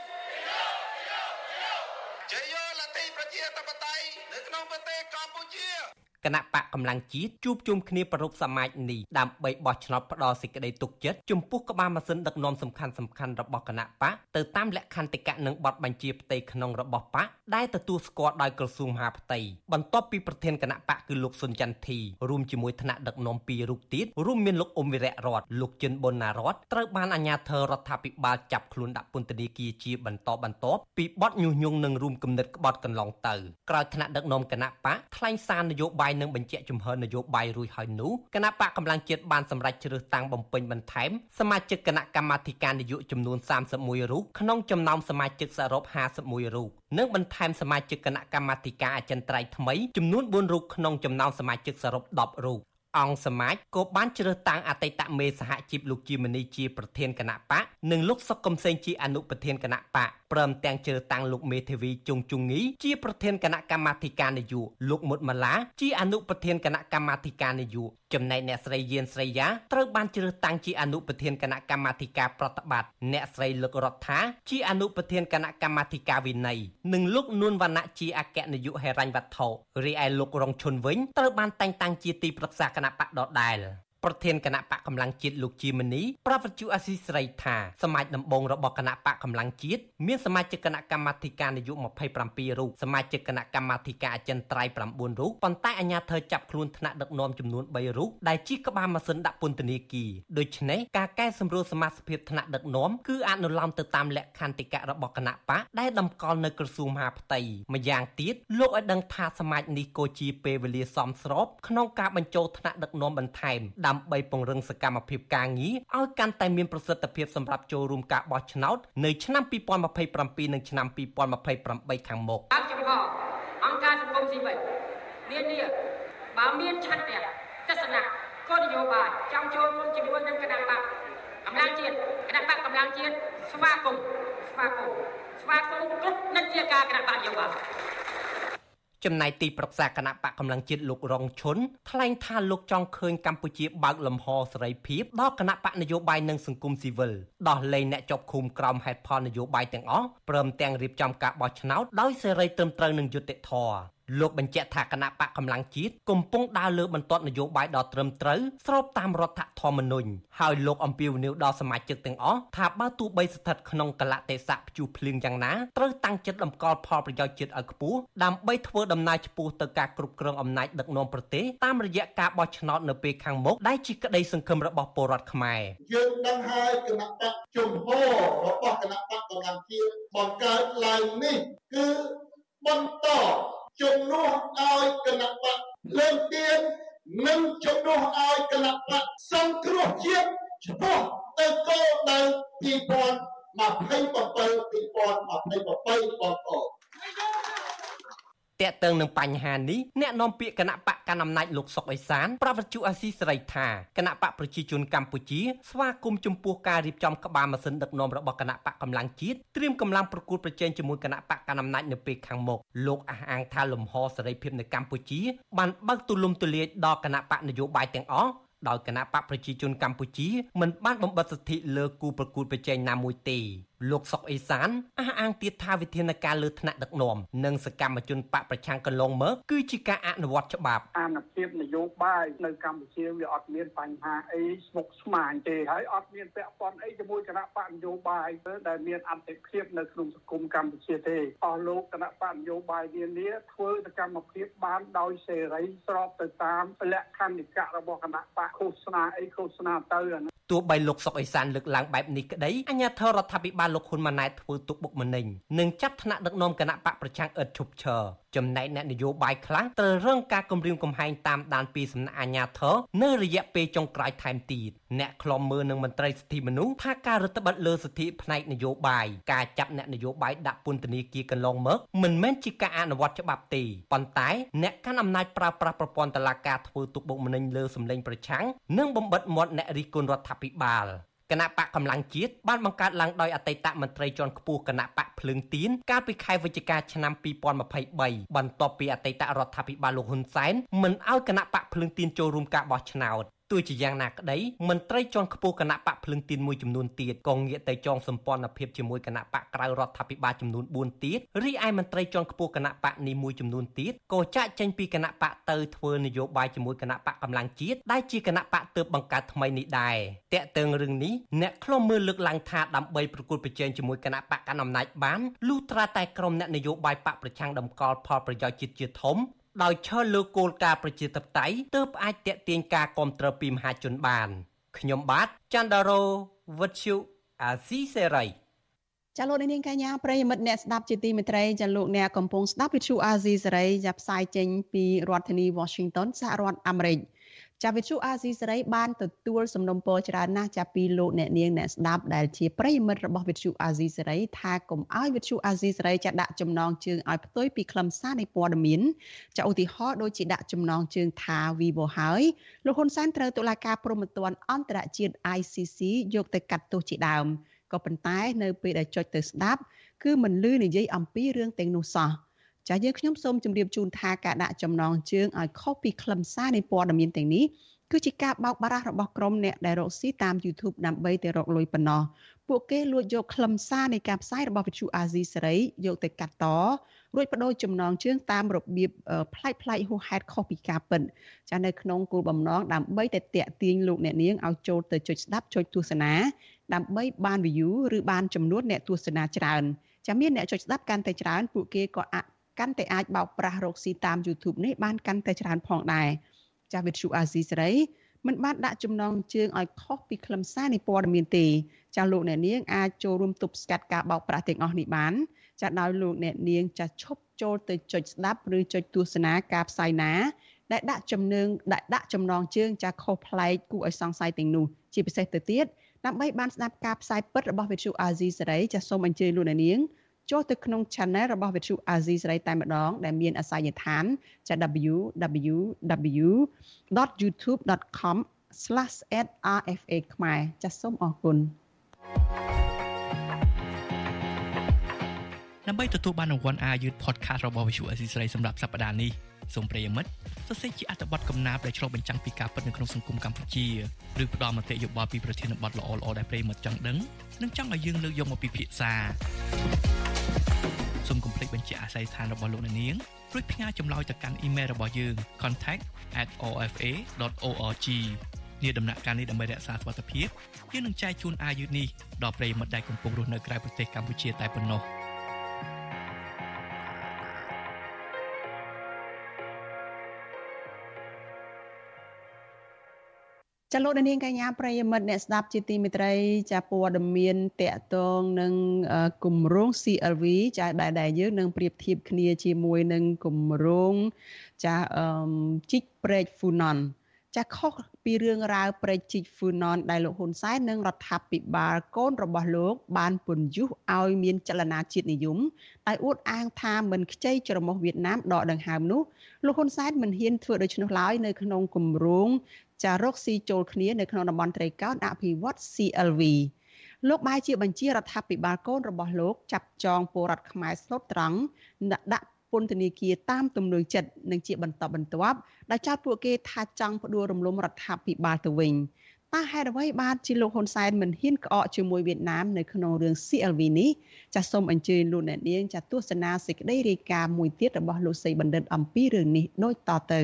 ជ័យយោលទ្ធិប្រជាធិបតេយ្យនៅក្នុងប្រទេសកម្ពុជាគណៈបកកម្លាំងជាតិជួបជុំគ្នាប្រពៃសមាជនេះដើម្បីបោះឆ្នោតផ្ដល់សេចក្តីទុកចិត្តចំពោះក្បាលម៉ាស៊ីនដឹកនាំសំខាន់សំខាន់របស់គណៈបកទៅតាមលក្ខន្តិកៈនិងបទបញ្ជាផ្ទៃក្នុងរបស់បកដែលទទួលស្គាល់ដោយក្រសួងមហាផ្ទៃបន្ទាប់ពីប្រធានគណៈបកគឺលោកសុនចន្ទធីរួមជាមួយថ្នាក់ដឹកនាំពីររូបទៀតរួមមានលោកអ៊ុំវីរៈរតលោកចិនប៊ុនណារតត្រូវបានអាជ្ញាធររដ្ឋាភិបាលចាប់ខ្លួនដាក់ពន្ធនាគារជាបន្តបន្ទាប់ពីបទញុះញង់និងរួមគំនិតក្បត់កន្លងទៅក្រោយថ្នាក់ដឹកនាំគណៈបកថ្លែងសារនយោបាយនិងបញ្ជាក់ជំហរនយោបាយរួចហើយនោះគណៈបកកម្លាំងជាតិបានសម្រេចជ្រើសតាំងបំពេញបន្ថែមសមាជិកគណៈកម្មាធិការនយោបាយចំនួនសាមសិបមួយរូបក្នុងចំណោមសមាជិកសរុបห้าสิบเอ็ดរូបនិងបន្ថែមសមាជិកគណៈកម្មាធិការអចិន្ត្រៃយ៍ថ្មីចំនួនបួនរូបក្នុងចំណោមសមាជិកសរុបដប់រូបអង្គសមាជក៏បានជ្រើសតាំងអតីតមេសហជីពលោកជាមនីជាប្រធានគណៈបកនិងលោកសុកកំសែងជាអនុប្រធានគណៈបកព្រមទាំងជ្រើសតាំងលោកមេធាវីជុងជុងងីជាប្រធានគណៈកម្មាធិការនយោបាយលោកមុតម៉ាឡាជាអនុប្រធានគណៈកម្មាធិការនយោបាយចំណែកអ្នកស្រីយានស្រីយ៉ាត្រូវបានជ្រើសតាំងជាអនុប្រធានគណៈកម្មាធិការប្រតិបត្តិអ្នកស្រីលឹករដ្ឋាជាអនុប្រធានគណៈកម្មាធិការវិន័យនិងលោកនួនវណ្ណៈជាអគ្គនាយកហិរញ្ញវត្ថុរីឯលោករងឈុនវិញត្រូវបានតែងតាំងជាទីប្រឹក្សាគណៈបកដដែលប្រធានគណៈបកកម្លាំងជាតិលោកជាមនីប្រវត្តិអាស៊ីស្រីថាសមាជដំបងរបស់គណៈបកកម្លាំងជាតិមានសមាជិកគណៈកម្មាធិការនយោបាយยี่สิบเจ็ดរូបសមាជិកគណៈកម្មាធិការអចិន្ត្រៃយ៍9រូបប៉ុន្តែអាជ្ញាធរចាប់ខ្លួនថ្នាក់ដឹកនាំចំនួនបីរូបដែលជាក្បាលម៉ាស៊ីនដាក់ពន្ធនាគារដូច្នេះការកែសម្រួលសមាជិកថ្នាក់ដឹកនាំគឺអនុលោមទៅតាមលក្ខន្តិកៈរបស់គណៈបកដែលតម្កល់នៅក្រសួងមហាផ្ទៃម្យ៉ាងទៀតលោកឲ្យដឹងថាសមាជនេះក៏ជាពេលវេលាសមស្របក្នុងការបញ្ចូលថ្នាក់ដឹកនាំបន្ថែមដើម្បីពង្រឹងសកម្មភាពការងារឲ្យកាន់តែមានប្រសិទ្ធភាពសម្រាប់ចូលរួមការបោះឆ្នោតនៅឆ្នាំยี่สิบยี่สิบเจ็ดនិងឆ្នាំยี่สิบยี่สิบแปดខាងមុខតាមចំហអង្គការសង្គមស៊ីវិលនានាបើមានឆន្ទៈទស្សនៈគោលនយោបាយចង់ចូលរួមជាមួយនឹងគណៈបកកម្លាំងជាតិគណៈបកកម្លាំងជាតិស្វាគមន៍ស្វាគមន៍ស្វាគមន៍គ្រប់និន្នាការគណៈបកនយោបាយចំណែកទីប្រឹក្សាគណៈបកកម្លាំងជាតិលោករងឈុនថ្លែងថាលោកចង់ឃើញកម្ពុជាបើកលំហសេរីភាពដល់គណៈបកនយោបាយនិងសង្គមស៊ីវិលដោះលែងអ្នកជាប់ឃុំក្រោមហេតុផលនយោបាយទាំងអស់ព្រមទាំងរៀបចំការបោះឆ្នោតដោយសេរីត្រឹមត្រូវនិងយុត្តិធម៌លោកបញ្ជាក់ថាគណៈបកកម្លាំងជាតិកំពុងដើរលើបន្ទាត់នយោបាយដ៏ត្រឹមត្រូវស្របតាមរដ្ឋធម្មនុញ្ញហើយលោកអំពាវនាវដល់សមាជិកទាំងអស់ថាបើទោះបីស្ថិតក្នុងកលៈទេសៈព្យុះភ្លៀងយ៉ាងណាត្រូវតាំងចិត្តតម្កល់ផលប្រយោជន៍ជាតិឲ្យខ្ពស់ដើម្បីធ្វើដំណើរឆ្ពោះទៅការគ្រប់គ្រងអំណាចដឹកនាំប្រទេសតាមរយៈការបោះឆ្នោតនៅពេលខាងមុខដែលជាក្តីសង្ឃឹមរបស់ពលរដ្ឋខ្មែរយើងដឹងហើយគណៈបកជំហររបស់គណៈបកកម្លាំងជាតិបង្កើតឡើងនេះគឺបន្តជំនួសឲ្យគណៈបកលើកទៀននិងជំនួសឲ្យគណៈបកសង្គ្រោះជាតិឆ្ពោះទៅគោលដៅยี่สิบยี่สิบเจ็ด ยี่สิบยี่สิบแปดបងប្អូនតេតើងនឹងបញ្ហានេះអ្នកនាំពាក្យគណៈបកកណ្ដាលអំណាចលោកសុកអេសានប្រវត្តិអាស៊ីសេរីថាគណៈបកប្រជាជនកម្ពុជាស្វាគមន៍ចំពោះការរៀបចំក្បាលម៉ាស៊ីនដឹកនាំរបស់គណៈបកកម្លាំងជាតិត្រៀមកម្លាំងប្រគួតប្រជែងជាមួយគណៈបកកណ្ដាលអំណាចនៅពេលខាងមុខលោកអះអាងថាលំហសេរីភាពនៅកម្ពុជាបានបើកទូលំទូលាយដល់គណៈបកនយោបាយទាំងអស់ដោយគណៈបកប្រជាជនកម្ពុជាមិនបានបំបិទសិទ្ធិលើគូប្រកួតប្រជែងណាមួយទេលោកសុកអេសានអះអាងទៀតថាវិធានការលើថ្នាក់ដឹកនាំនិងសកម្មជនបកប្រឆាំងកន្លងមកគឺជាការអនុវត្តច្បាប់អានុភាពនយោបាយនៅកម្ពុជាវាអត់មានបញ្ហាអីស្មុគស្មាញទេហើយអត់មានពាក់ព័ន្ធអីជាមួយគណៈបកនយោបាយដែលមានអន្តរជាតិនៅក្នុងសង្គមកម្ពុជាទេអស់លោកគណៈបកនយោបាយនានាធ្វើសកម្មភាពបានដោយសេរីស្របទៅតាមលក្ខន្តិកៈរបស់គណៈបកឃោសនាអីឃោសនាទៅទោះបីលោកសុកអេសានលើកឡើងបែបនេះក្តីអាជ្ញាធររដ្ឋាភិបាលលោកហ៊ុនម៉ាណែតធ្វើទុកបុកម្នេញនិងចាប់ថ្នាក់ដឹកនាំគណៈបកប្រឆាំងឥតឈប់ឈរចចំណែកអ្នកនយោបាយខ្លះត្រូវរងការគំរាមកំហែងតាមដានពីសំណាក់អាជ្ញាធរនៅរយៈពេលចុងក្រោយថែមទៀតអ្នកខ្លំមើលនឹងមន្ត្រីសិទ្ធិមនុស្សថាការរដ្ឋបတ်លើសិទ្ធិផ្នែកនយោបាយការចាប់អ្នកនយោបាយដាក់ពន្ធនាគារកន្លងមកមិនមែនជាការអនុវត្តច្បាប់ទេប៉ុន្តែអ្នកកាន់អំណាចប្រើប្រាស់ប្រព័ន្ធតុលាការធ្វើទុកបុកម្នេញលើសម្លេងប្រឆាំងនិងបំបិទមាត់អ្នករិះគន់រដ្ឋាភិបាលគណៈបកកម្លាំងជាតិបានបង្កើតឡើងដោយអតីតមន្ត្រីជាន់ខ្ពស់គណៈបកភ្លើងទៀនកាលពីខែវិច្ឆិកាឆ្នាំពីរពាន់ម្ភៃបីបន្ទាប់ពីអតីតរដ្ឋាភិបាលលោកហ៊ុនសែនមិនឲ្យគណៈបកភ្លើងទៀនចូលរួមការបោះឆ្នោតទោះជាយ៉ាងណាក្តីមន្ត្រីជាន់ខ្ពស់គណៈបកភ្លើងទៀនមួយចំនួនទៀតក៏ងាកទៅចងសម្ព័ន្ធភាពជាមួយគណៈបកក្រៅរដ្ឋាភិបាលចំនួនបួនទៀតរីឯមន្ត្រីជាន់ខ្ពស់គណៈបកនេះមួយចំនួនទៀតក៏ចាក់ចេញពីគណៈបកទៅធ្វើនយោបាយជាមួយគណៈបកកម្លាំងជាតិដែលជាគណៈបកទើបបង្កើតថ្មីនេះដែរតាក់ទងរឿងនេះអ្នកខ្លំមើលលើកឡើងថាដើម្បីប្រគល់ប្រជែងជាមួយគណៈបកកណ្ដាលអំណាចបានលុះត្រាតែក្រុមអ្នកនយោបាយបកប្រឆាំងដំកល់ផលប្រយោជន៍ជាតិជាធំដោយឈលលើគោលការណ៍ប្រជាធិបតេយ្យទើបអាចទាក់ទាញការគាំទ្រពីមហាជនបានខ្ញុំបាទច័ន្ទដារ៉ូវិទ្យុអាស៊ីសេរីចាលោកនាងកញ្ញាប្រិយមិត្តអ្នកស្ដាប់ជាទីមេត្រីចាលោកអ្នកកំពុងស្ដាប់វិទ្យុអាស៊ីសេរីចាប់ផ្សាយចេញពីរដ្ឋធានី Washington សហរដ្ឋអាមេរិកចាវិទ្យុអាស៊ីសេរីបានទទួលសំណូមពរច្រើនណាស់ចាពីលោកអ្នកនាងអ្នកស្ដាប់ដែលជាប្រិយមិត្តរបស់វិទ្យុអាស៊ីសេរីថាកុំឲ្យវិទ្យុអាស៊ីសេរីចាដាក់ចំណងជើងឲ្យផ្ទុយពីខ្លឹមសារនៃព័ត៌មានចាឧទាហរណ៍ដូចជាដាក់ចំណងជើងថា Vivo ហើយលោកហ៊ុនសែនត្រូវតុលាការព្រហ្មទណ្ឌអន្តរជាតិ I C C យកទៅកាត់ទោសជាដើមក៏ប៉ុន្តែនៅពេលដែលចុចទៅស្ដាប់គឺមិនលឺនិយាយអំពីរឿងទាំងនោះសោះចាយើងខ្ញុំសូមជម្រាបជូនថាការដាក់ចំណងជើងឲ្យខុសពីខ្លឹមសារនៃព័ត៌មានទាំងនេះគឺជាការបោកបារម្ភរបស់ក្រុមអ្នកដែលរកស៊ីតាម YouTube ដើម្បីទៅរកលុយប៉ុណ្ណោះពួកគេលួចយកខ្លឹមសារនៃការផ្សាយរបស់វិទ្យុអាស៊ីសេរីយកទៅកាត់តរួចបដូរចំណងជើងតាមរបៀបប្លែកប្លែកហួសហេតុខុសពីការពិតចានៅក្នុងគោលបំណងដើម្បីតែតាក់ទាញលោកអ្នកនាងឲ្យចូលទៅចុចស្ដាប់ចុចទស្សនាដើម្បីបាន view ឬបានចំនួនអ្នកទស្សនាច្រើនចាមានអ្នកចុចស្ដាប់កាន់តែច្រើនពួកគេក៏កាន់តែអាចបោកប្រាស់រកស៊ីតាម YouTube នេះបានកាន់តែច្រើនផងដែរចាវិទ្យុអាស៊ីសេរីមិនបានដាក់ចំណងជើងឲ្យខុសពីខ្លឹមសារនៃព័ត៌មានទេចាលោកអ្នកនាងអាចចូលរួមទប់ស្កាត់ការបោកប្រាស់ទាំងអស់នេះបានចាដោយលោកអ្នកនាងចាឈប់ចូលទៅចុចស្ដាប់ឬចុចទស្សនាការផ្សាយណាដែលដាក់ចំណងដាក់ដាក់ចំណងជើងចាខុសប្លែកគួរឲ្យសង្ស័យទាំងនោះជាពិសេសទៅទៀតដើម្បីបានស្ដាប់ការផ្សាយពិតរបស់វិទ្យុអាស៊ីសេរីចាសូមអញ្ជើញលោកអ្នកនាងចូលទៅក្នុង channel របស់វិទ្យុអាស៊ីសេរីតែម្ដងដែលមានអាសយដ្ឋានចា w w w dot youtube dot com slash at r f a ខ្មែរចាសសូមអរគុណដើម្បីទទួលបានរង្វាន់ Ayut Podcast របស់វិទ្យុអាស៊ីសេរីសម្រាប់សប្តាហ៍នេះសូមប្រិយមិត្តសរសេរជាអត្ថបទកំណាព្យដែលឆ្លុះបញ្ចាំងពីការពិតនៅក្នុងសង្គមកម្ពុជាឬផ្ដល់មតិយោបល់ពីប្រធានបទល្អៗដែលប្រិយមិត្តចង់ដឹងនិងចង់ឲ្យយើងលើកយកមកពិភាក្សាសូមកុំភ្លេចបញ្ជាក់អាសយដ្ឋានរបស់លោកអ្នកនាងរួចផ្ញើចម្លើយទៅកាន់អ៊ីមែលរបស់យើង contact at r f a dot org នេះដំណាក់កាលនេះដើម្បីរក្សាសុវត្ថិភាពយើងនឹងចែកជូនអាយុនេះដល់ប្រិយមិត្តដែលកំពុងរស់នៅក្រៅប្រទេសកម្ពុជាតែប៉ុណ្ណោះចាលោកនាងកញ្ញាប្រិយមិត្តអ្នកស្ដាប់ជាទីមេត្រីចាព័ត៌មានតកតងនឹងគម្រោង C L V ចាដែលដែលយើងនឹងប្រៀបធៀបគ្នាជាមួយនឹងគម្រោងចាអឺជីកព្រែកហ្វូណនចាខុសពីរឿងរ៉ាវព្រែកជីកហ្វូណនដែលលោកហ៊ុនសែននិងរដ្ឋាភិបាលកូនរបស់លោកបានពន្យុះឲ្យមានចលនាជាតិនិយមដោយអួតអាងថាមិនខ្ចីច្រមុះវៀតណាមដកដង្ហើមនោះលោកហ៊ុនសែនមិនហ៊ានធ្វើដូច្នោះឡើយនៅក្នុងគម្រោងចារកស៊ីចូលគ្នានៅក្នុងតំបន់ត្រីកោណអភិវឌ្ឍ C L V លោកបែរជាបញ្ជារដ្ឋាភិបាលកូនរបស់លោកចាប់ចងពលរដ្ឋខ្មែរស្លូតត្រង់ដាក់ពន្ធនាគារតាមទំនួលចិត្តនិងជាបន្តបន្ទាប់ដែលចោទពួកគេថាចង់ផ្ដួលរំលំរដ្ឋាភិបាលទៅវិញតើហេតុអ្វីបានជាលោកហ៊ុនសែនមិនហ៊ានក្អកជាមួយវៀតណាមនៅក្នុងរឿង C L V នេះចាសសូមអញ្ជើញលោកអ្នកនាងចាសទស្សនាសេចក្តីរាយការណ៍មួយទៀតរបស់លោកសីបណ្ឌិតអំពីរឿងនេះដូចតទៅ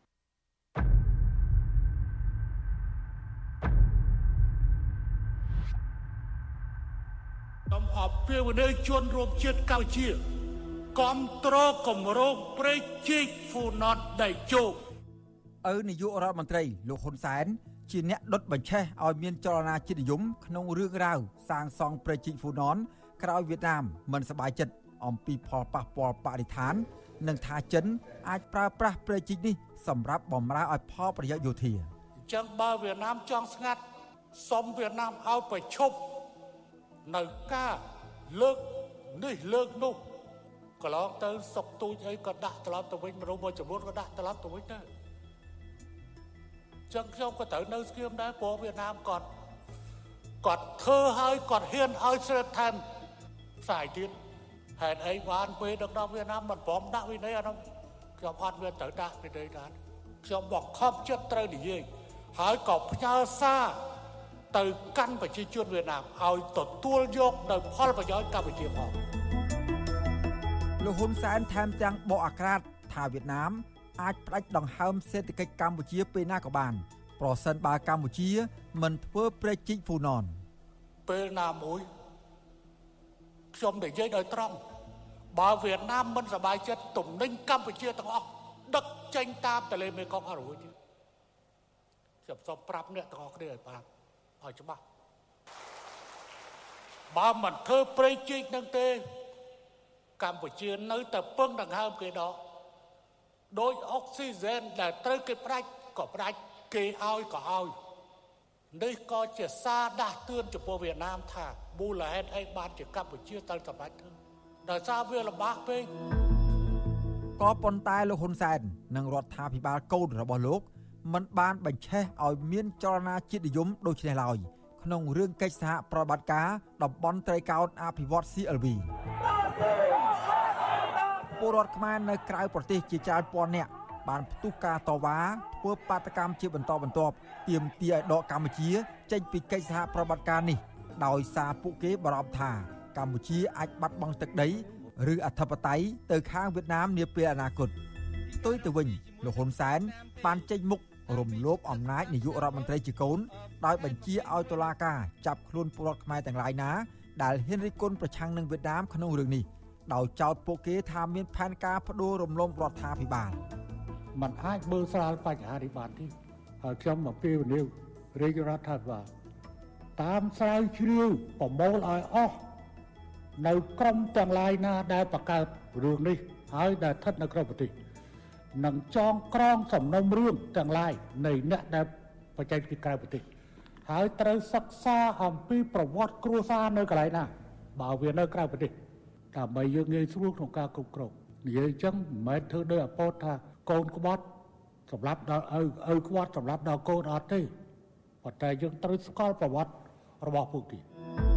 តំអប់ពេលវេលាជនរួមជាតិកម្ពុជាគាំទ្រគម្រោងព្រែកជីកហ្វូណនដៃជោគឪនាយករដ្ឋមន្ត្រីលោកហ៊ុនសែនជាអ្នកដុតបញ្ឆេះឲ្យមានចលនាជាតិនិយមក្នុងរឿងរ៉ាវសាងសង់ព្រែកជីកហ្វូណនក្រោយវៀតណាមមិនសប្បាយចិត្តអំពីផលប៉ះពាល់បរិស្ថាននិងថាចិនអាចប្រើប្រាស់ព្រៃជីកនេះសម្រាប់បម្រើឲ្យផលប្រយោជន៍យោធាចឹងបើវៀតណាមចង់ស្ងាត់សុំវៀតណាមឲ្យប្រឈប់នៅការលើកនេះលើកនោះកន្លងទៅសុកទូចអីក៏ដាក់ត្រឡប់ទៅវិញមនុស្សមួយចំនួនក៏ដាក់ត្រឡប់ទៅវិញដែរចឹងខ្ញុំក៏ត្រូវនៅស្គៀមដែរព្រោះវៀតណាមគាត់គាត់ធ្វើឲ្យគាត់ហ៊ានឲ្យស្រិតថែមផ្សាយទៀតហេតុអីបានពេលដឹកនាំវៀតណាមមិនព្រមដាក់វិន័យអានោះខ្ញុំអត់មានត្រូវដាក់វិន័យដែរខ្ញុំបង្ខំចិត្តត្រូវនិយាយហើយក៏ផ្ញើសារទៅកាន់ប្រជាជនវៀតណាមឲ្យទទួលយកនៅផលប្រយោជន៍កម្ពុជាផងលោកហ៊ុនសែនថែមទាំងបកអាក្រាតថាវៀតណាមអាចផ្ដាច់ដង្ហើមសេដ្ឋកិច្ចកម្ពុជាពេលណាក៏បានប្រសិនបើកម្ពុជាមិនធ្វើព្រែកជីកហ្វូណនពេលណាមួយខ្ញុំនិយាយដោយត្រង់បើវៀតណាមមិនសប្បាយចិត្តទំនិញកម្ពុជាទាំងអស់ដឹកចេញតាមទន្លេមេគង្គអត់រួចទេខ្ញុំសូមប្រាប់អ្នកទាំងអស់គ្នាឲ្យបានឲ្យច្បាស់បើមិនធ្វើព្រៃជីកនឹងទេកម្ពុជានៅតែពឹងដង្ហើមគេដកដោយអុកស៊ីហ្សែនដែលត្រូវគេផ្ដាច់ក៏ផ្ដាច់គេឲ្យក៏ឲ្យនេះក៏ជាសារដាស់តឿនចំពោះវៀតណាមថាមូលហេតុអីបានជាកម្ពុជាត្រូវសម្រេចធ្វើដោយសារវាលំបាកពេកក៏ប៉ុន្តែលោកហ៊ុនសែននិងរដ្ឋាភិបាលកូនរបស់លោកមិនបានបញ្ឆេះឲ្យមានចលនាជាតិនិយមដូចនេះឡើយក្នុងរឿងកិច្ចសហប្រតិបត្តិការតំបន់ត្រីកោណអភិវឌ្ឍ ซี អែល វី ពលរដ្ឋខ្មែរនៅក្រៅប្រទេសជាច្រើនពាន់នាក់បានផ្ទុះការតវ៉ាធ្វើបាតកម្មជាបន្តបន្ទាប់ទាមទារឲ្យដកកម្ពុជាចេញពីកិច្ចសហប្រតិបត្តិការនេះដោយសារពួកគេបារម្ភថាកម្ពុជាអាចបាត់បង់ទឹកដីឬអធិបតេយ្យទៅខាងវៀតណាមនាពេលអនាគតផ្ទុយទៅវិញលោកហ៊ុនសែនបានចេញមុខរំលោភអំណាចនាយករដ្ឋមន្ត្រីជាកូនដោយបញ្ជាឲ្យតុលាការចាប់ខ្លួនពលរដ្ឋខ្មែរទាំងឡាយណាដែលហ៊ានរិះគន់ប្រឆាំងនឹងវៀតណាមក្នុងរឿងនេះដោយចោទពួកគេថាមានផែនការផ្ដួលរំលំរដ្ឋាភិបាលมันអាចមើលស្រាលបញ្ហានេះបានទេហើយខ្ញុំមកពេលវេលារាជរដ្ឋាភិបាលតាមស្រាវជ្រាវប្រមូលឲ្យអស់នៅក្រមទាំងឡាយណាដែលបង្កើតរឿងនេះហើយដែលស្ថិតនៅក្នុងប្រទេសនឹងចងក្រងសំណុំរឿងទាំងឡាយនៃអ្នកដែលបច្ចេកពីក្រៅប្រទេសហើយត្រូវសិក្សាអំពីប្រវត្តិគ្រួសារនៅកន្លែងណាបើវានៅក្រៅប្រទេសដើម្បីយើងងាយស្រួលក្នុងការគ្រប់គ្រងនិយាយអញ្ចឹងមិនមែនធ្វើដោយអពតថាកូនក្បត់សម្រាប់ដល់ឪឪក្បត់សម្រាប់ដល់កូនអត់ទេប៉ុន្តែយើងត្រូវស្គាល់ប្រវត្តិរបស់ពួកគេ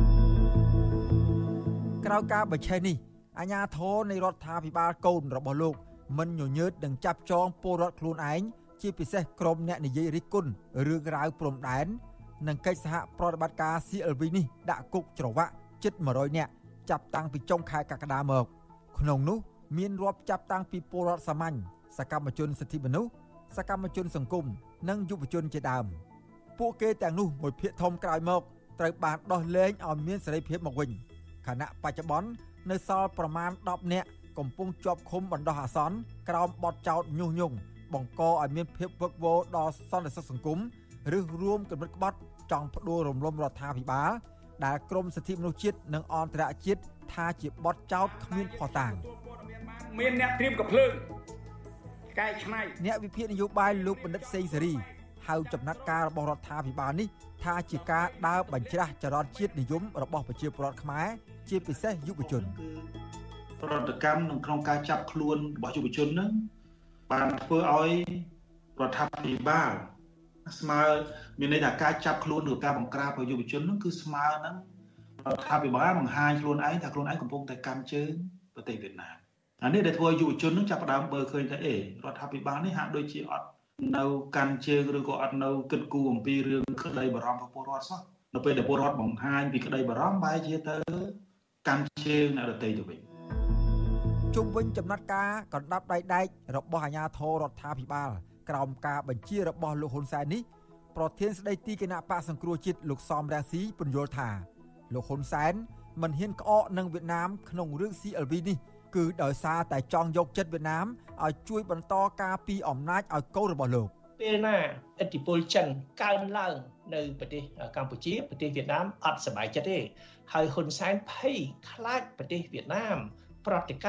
ក្រៅការបញ្ឆេះនេះអាជ្ញាធរនៃរដ្ឋាភិបាលកូនរបស់លោកមិនញញើតនឹងចាប់ចងពលរដ្ឋខ្លួនឯងជាពិសេសក្រុមអ្នកនិយាយរិះគន់រឿងរ៉ាវព្រំដែននិងកិច្ចសហប្រតិបត្តិការ ซี អែល វី នេះដាក់គុកច្រវាក់ជិតមួយរយនាក់ចាប់តាំងពីចុងខែកក្កដាមកក្នុងនោះមានរាប់ចាប់តាំងពីពលរដ្ឋសាមញ្ញសកម្មជនសិទ្ធិមនុស្សសកម្មជនសង្គមនិងយុវជនជាដើមពួកគេទាំងនោះមួយភាគធំក្រោយមកត្រូវបានដោះលែងឲ្យមានសេរីភាពមកវិញខណៈបច្ចុប្បន្ននៅសល់ប្រមាណដប់នាក់កំពុងជាប់ឃុំបណ្ដោះអាសន្នក្រោមបទចោទញុះញង់បង្កឲ្យមានភាពវឹកវរដល់សន្តិសុខសង្គមឬរួមគំនិតក្បត់ចង់ផ្ដួលរំលំរដ្ឋាភិបាលដែលក្រមសិទ្ធិមនុស្សជាតិនិងអន្តរជាតិថាជាបទចោទគ្មានភស្តុតាងមានអ្នកត្រៀមកំភ្លើងកែច្នៃអ្នកវិភាគនយោបាយលោកបណ្ឌិតសេងសេរីហៅចំណាត់ការរបស់រដ្ឋាភិបាលនេះថាជាការដើរបញ្ច្រាស់ចរន្តជាតិនិយមរបស់ប្រជាពលរដ្ឋខ្មែរជាពិសេសយុវជនប្រតិកម្មនៅក្នុងការចាប់ខ្លួនរបស់យុវជនហ្នឹងបានធ្វើឲ្យរដ្ឋាភិបាលស្មើមានន័យថាការចាប់ខ្លួនឬការបង្ក្រាបរបស់យុវជនហ្នឹងគឺស្មើនឹងរដ្ឋាភិបាលបង្ហាញខ្លួនឯងថាខ្លួនឯងកំពុងតែកាន់ជើងប្រទេសវៀតណាមអានេះដែលធ្វើឲ្យយុវជនហ្នឹងចាប់ផ្ដើមបើឃើញថាអេរដ្ឋាភិបាលនេះហាក់ដូចជាអត់នៅកាន់ជើងឬក៏អត់នៅគិតគូរអំពីរឿងក្តីបារម្ភរបស់ពលរដ្ឋសោះនៅពេលដែលពលរដ្ឋបង្ហាញពីក្តីបារម្ភបែរជាទៅកាន់ជើងអ្នកដទៃទៅវិញជុំវិញចំណាត់ការកណ្ដាប់ដៃដែករបស់អាជ្ញាធររដ្ឋាភិបាលក្រោមការបញ្ជារបស់លោកហ៊ុនសែននេះប្រធានស្ដីទីគណៈបកសង្គ្រោះជាតិលោកសំរងស៊ីពន្យល់ថាលោកហ៊ុនសែនមិនហ៊ានក្អកនឹងវៀតណាមក្នុងរឿង ซี អែល វី នេះគឺដោយសារតែចង់យកចិត្តវៀតណាមឲ្យជួយបន្តការពីអំណាចឲ្យកូនរបស់លោកពេលណាឥទ្ធិពលចិនកើនឡើងនៅប្រទេសកម្ពុជាប្រទេសវៀតណាមអត់សប្បាយចិត្តទេហើយហ៊ុនសែនភ័យខ្លាចប្រទេសវៀតណាមប្រតិកម្ម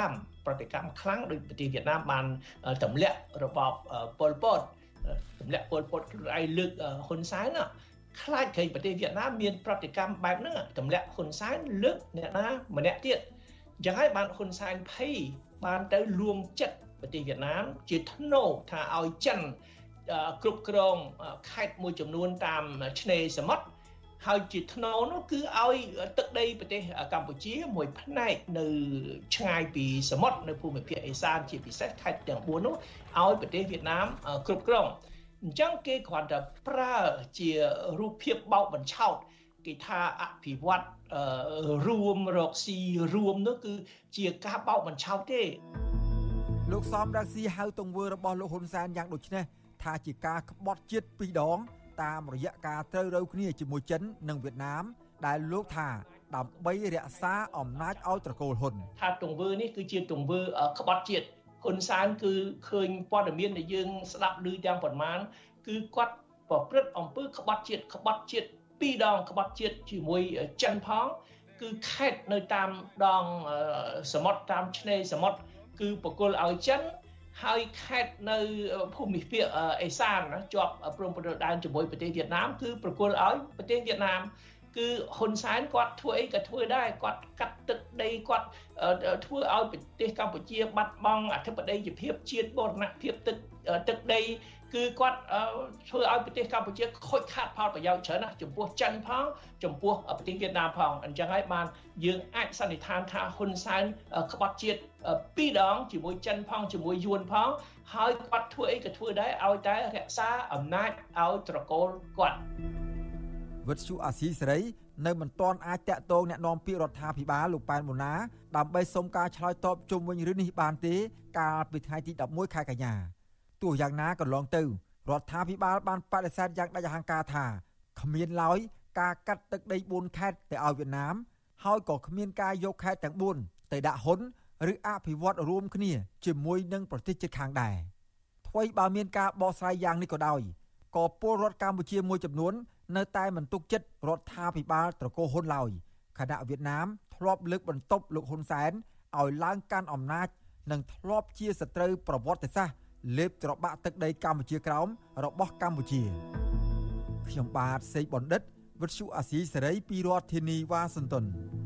ប្រតិកម្មខ្លាំងដោយប្រទេសវៀតណាមបានទម្លាក់របបប៉ុលពតទម្លាក់ប៉ុលពតខ្លួនឯងលើកហ៊ុនសែនណាខ្លាចឃើញប្រទេសវៀតណាមមានប្រតិកម្មបែបហ្នឹងទម្លាក់ហ៊ុនសែនលើកអ្នកណាម្នាក់ទៀតអញ្ចឹងហើយបានហ៊ុនសែនភ័យបានទៅលួងចិត្តប្រទេសវៀតណាមជាធ្នូថាឲ្យចិនគ្រប់គ្រងខេត្តមួយចំនួនតាមឆ្នេរសមុទ្រហើយជាធ្នូនោះគឺឲ្យទឹកដីប្រទេសកម្ពុជាមួយផ្នែកនៅឆ្ងាយពីសមុទ្រនៅភូមិភាគឦសានជាពិសេសខេត្តទាំងបួននោះឲ្យប្រទេសវៀតណាមគ្រប់គ្រងអញ្ចឹងគេគ្រាន់តែប្រើជារូបភាពបោកបញ្ឆោតគេថាអភិវឌ្ឍរួមរកស៊ីរួមនោះគឺជាការបោកបញ្ឆោតទេលោកសំរងស៊ីហៅទង្វើរបស់លោកហ៊ុនសែនយ៉ាងដូចនេះថាជាការក្បត់ជាតិពីរដងតាមរយៈការត្រូវរើគ្នាជាមួយចិននិងវៀតណាមដែលលោកថាដើម្បីរក្សាអំណាចឲ្យត្រកូលហ៊ុនថាទង្វើនេះគឺជាទង្វើក្បត់ជាតិហ៊ុនសែនគឺឃើញព័ត៌មានដែលយើងស្ដាប់ឮទាំងប៉ុន្មានគឺគាត់ប្រព្រឹត្តអំពើក្បត់ជាតិក្បត់ជាតិពីរដងក្បត់ជាតិជាមួយចិនផងគឺខេត្តនៅតាមដងសមុទ្រតាមឆ្នេរសមុទ្រគឺបកគលឲ្យចិនហើយខេត្តនៅភូមិភាគអេសានជាប់ព្រំប្រទល់ដែនជាមួយប្រទេសវៀតណាមគឺប្រគល់ឲ្យប្រទេសវៀតណាមគឺហ៊ុនសែនគាត់ធ្វើអីក៏ធ្វើដែរគាត់កាត់ទឹកដីគាត់ធ្វើឲ្យប្រទេសកម្ពុជាបាត់បង់អធិបតេយ្យភាពជាតិបូរណភាពទឹកទឹកដីគឺគាត់ធ្វើឲ្យប្រទេសកម្ពុជាខូចខាតផលប្រយោជន៍ច្រើនណាស់ចំពោះចិនផងចំពោះប្រទេសវៀតណាមផងអញ្ចឹងហើយបានយើងអាចសន្និដ្ឋានថាហ៊ុនសែនក្បត់ជាតិពីរដងជាមួយចិនផងជាមួយយួនផងហើយគាត់ធ្វើអីក៏ធ្វើដែរឲ្យតែរក្សាអំណាចឲ្យត្រកូលគាត់វិទ្យុអាស៊ីសេរីនៅមិនទាន់អាចតាក់ទងអ្នកនាំពាក្យរដ្ឋាភិបាលលោកប៉ែនបូណាដើម្បីសុំការឆ្លើយតបជុំវិញរឿងនេះបានទេកាលពីថ្ងៃទីដប់មួយខែកញ្ញាទោះយ៉ាងណាក៏ឡងទៅរដ្ឋាភិបាលបានបដិសេធយ៉ាងដាច់អហង្ការថាគ្មានឡើយការកាត់ទឹកដីបួនខេត្តទៅឲ្យវៀតណាមហើយក៏គ្មានការយកខេត្តទាំងបួនទៅដាក់ហ៊ុនឬអភិវឌ្ឍរួមគ្នាជាមួយនឹងប្រទេសជិតខាងដែរថ្មីបើមានការបកស្រាយយ៉ាងនេះក៏ដោយក៏ពលរដ្ឋកម្ពុជាមួយចំនួននៅតែមិនទុកចិត្តរដ្ឋាភិបាលត្រកូលហ៊ុនឡើយខណៈវៀតណាមធ្លាប់លើកបន្ទប់លោកហ៊ុនសែនឲ្យឡើងកាន់អំណាចនិងធ្លាប់ជាសត្រូវប្រវត្តិសាស្ត្រលេបត្របាក់ទឹកដីកម្ពុជាក្រោមរបស់កម្ពុជាខ្ញុំបាទសេកបណ្ឌិតវិទ្យុអាស៊ីសេរីពីរដ្ឋធានីវ៉ាស៊ីនតោន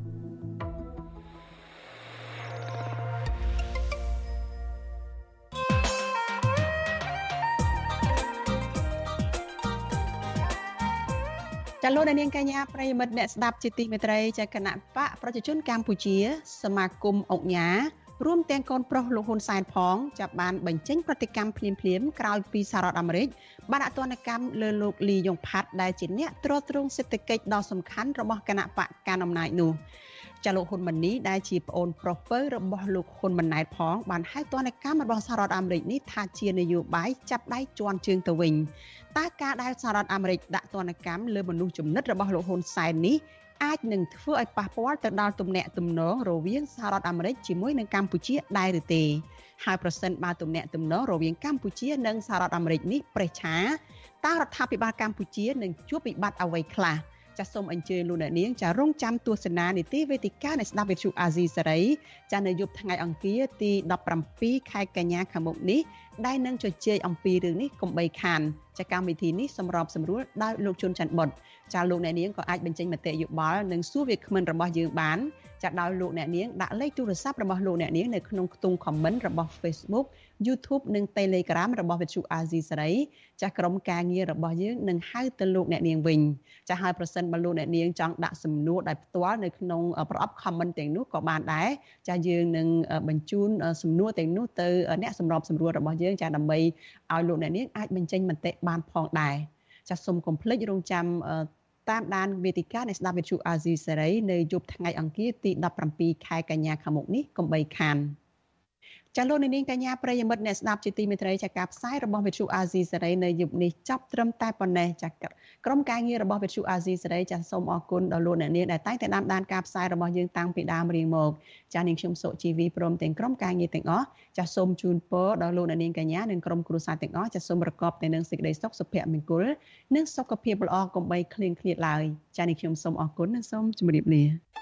ចាលោកនាងកញ្ញាប្រិយមិត្តអ្នកស្ដាប់ជាទីមេត្រីចាគណៈបកប្រជាជនកម្ពុជាសមាគមអង្គការរួមទាំងកូនប្រុសលោកហ៊ុនសែនផងចាប់បានបញ្ចេញប្រតិកម្មភ្លាមភ្លាមក្រោយពីសហរដ្ឋអាមេរិកបានអទណ្ឌកម្មលើលោកលីយ៉ុងផាត់ដែលជាអ្នកទ្រទ្រង់សេដ្ឋកិច្ចដ៏សំខាន់របស់គណៈបកកណ្ដាលអំណាចនោះចាលោកហ៊ុនម៉ាណីដែលជាប្អូនប្រុសពៅរបស់លោកហ៊ុនម៉ាណែតផងបានហៅទណ្ឌកម្មរបស់សហរដ្ឋអាមេរិកនេះថាជានយោបាយចាប់ដៃជន់ជើងទៅវិញតើការដែលសហរដ្ឋអាមេរិកដាក់ទណ្ឌកម្មលើមនុស្សចំណិតរបស់លោកហ៊ុនសែននេះអាចនឹងធ្វើឲ្យប៉ះពាល់ទៅដល់ទំនាក់ទំនងរវាងសហរដ្ឋអាមេរិកជាមួយនឹងកម្ពុជាដែរឬទេហើយប្រសិនបើទំនាក់ទំនងរវាងកម្ពុជានិងសហរដ្ឋអាមេរិកនេះប្រេះឆាតើរដ្ឋាភិបាលកម្ពុជានឹងជួបវិបត្តិអ្វីខ្លះចាសសូមអញ្ជើញលោកអ្នកនាងចារងចាំទស្សនានីតិវេទិកានៃស្ដាប់វិទ្យុអាស៊ីសេរីចានៅយប់ថ្ងៃអង្គារទីដប់ប្រាំពីរខែកញ្ញាខាងមុខនេះដែលនឹងជជែកអំពីរឿងនេះកុំបីខានចាកម្មវិធីនេះសម្របសម្រួលដោយលោកជុនច័ន្ទបុតចាលោកអ្នកនាងក៏អាចបញ្ចេញមតិយោបល់និងសួរវាគ្មិនរបស់យើងបានចាដោយលោកអ្នកនាងដាក់លេខទូរស័ព្ទរបស់លោកអ្នកនាងនៅក្នុងខ្ទង់ comment របស់ Facebook YouTube និង Telegram របស់វិទ្យុអាស៊ីសេរីចាក្រុមការងាររបស់យើងនឹងហៅទៅលោកអ្នកនាងវិញចាហើយប្រសិនបើលោកអ្នកនាងចង់ដាក់សំណួរដែលផ្ទាល់នៅក្នុងប្រអប់ comment ទាំងនោះក៏បានដែរចាយើងនឹងបញ្ជូនសំណួរទាំងនោះទៅអ្នកសម្របសម្រួលរបស់យើងចាដើម្បីឲ្យលោកអ្នកនាងអាចបញ្ចេញមតិបានផងដែរចាសូមកុំភ្លេចរងចាំតាមដានវេទិកានៃស្ដាប់វិទ្យុអាស៊ីសេរីនៅយប់ថ្ងៃអង្គារទីដប់ប្រាំពីរខែកញ្ញាខាងមុខនេះកុំបីខានចាលោកនាងកញ្ញាប្រិយមិត្តអ្នកស្ដាប់ជាទីមេត្រីចាការផ្សាយរបស់វិទ្យុអាស៊ីសេរីនៅយប់នេះចាប់ត្រឹមតែប៉ុណ្ណេះចាក្រុមការងាររបស់វិទ្យុអាស៊ីសេរីចាសូមអរគុណដល់លោកអ្នកនាងដែលតែងតែតាមដានការផ្សាយរបស់យើងតាំងពីដើមរៀងមកចានាងខ្ញុំសុជីវីព្រមទាំងក្រុមការងារទាំងអស់ចាសូមជូនពរដល់លោកអ្នកនាងកញ្ញានិងក្រុមគ្រួសារទាំងអស់ចាសូមប្រកបតែនឹងសេចក្តីសុខសុភមង្គលនិងសុខភាពល្អកុំបីឃ្លៀងឃ្លាតឡើយចានាងខ្ញុំសូមអរគុណនិងសូមជម្រាបលា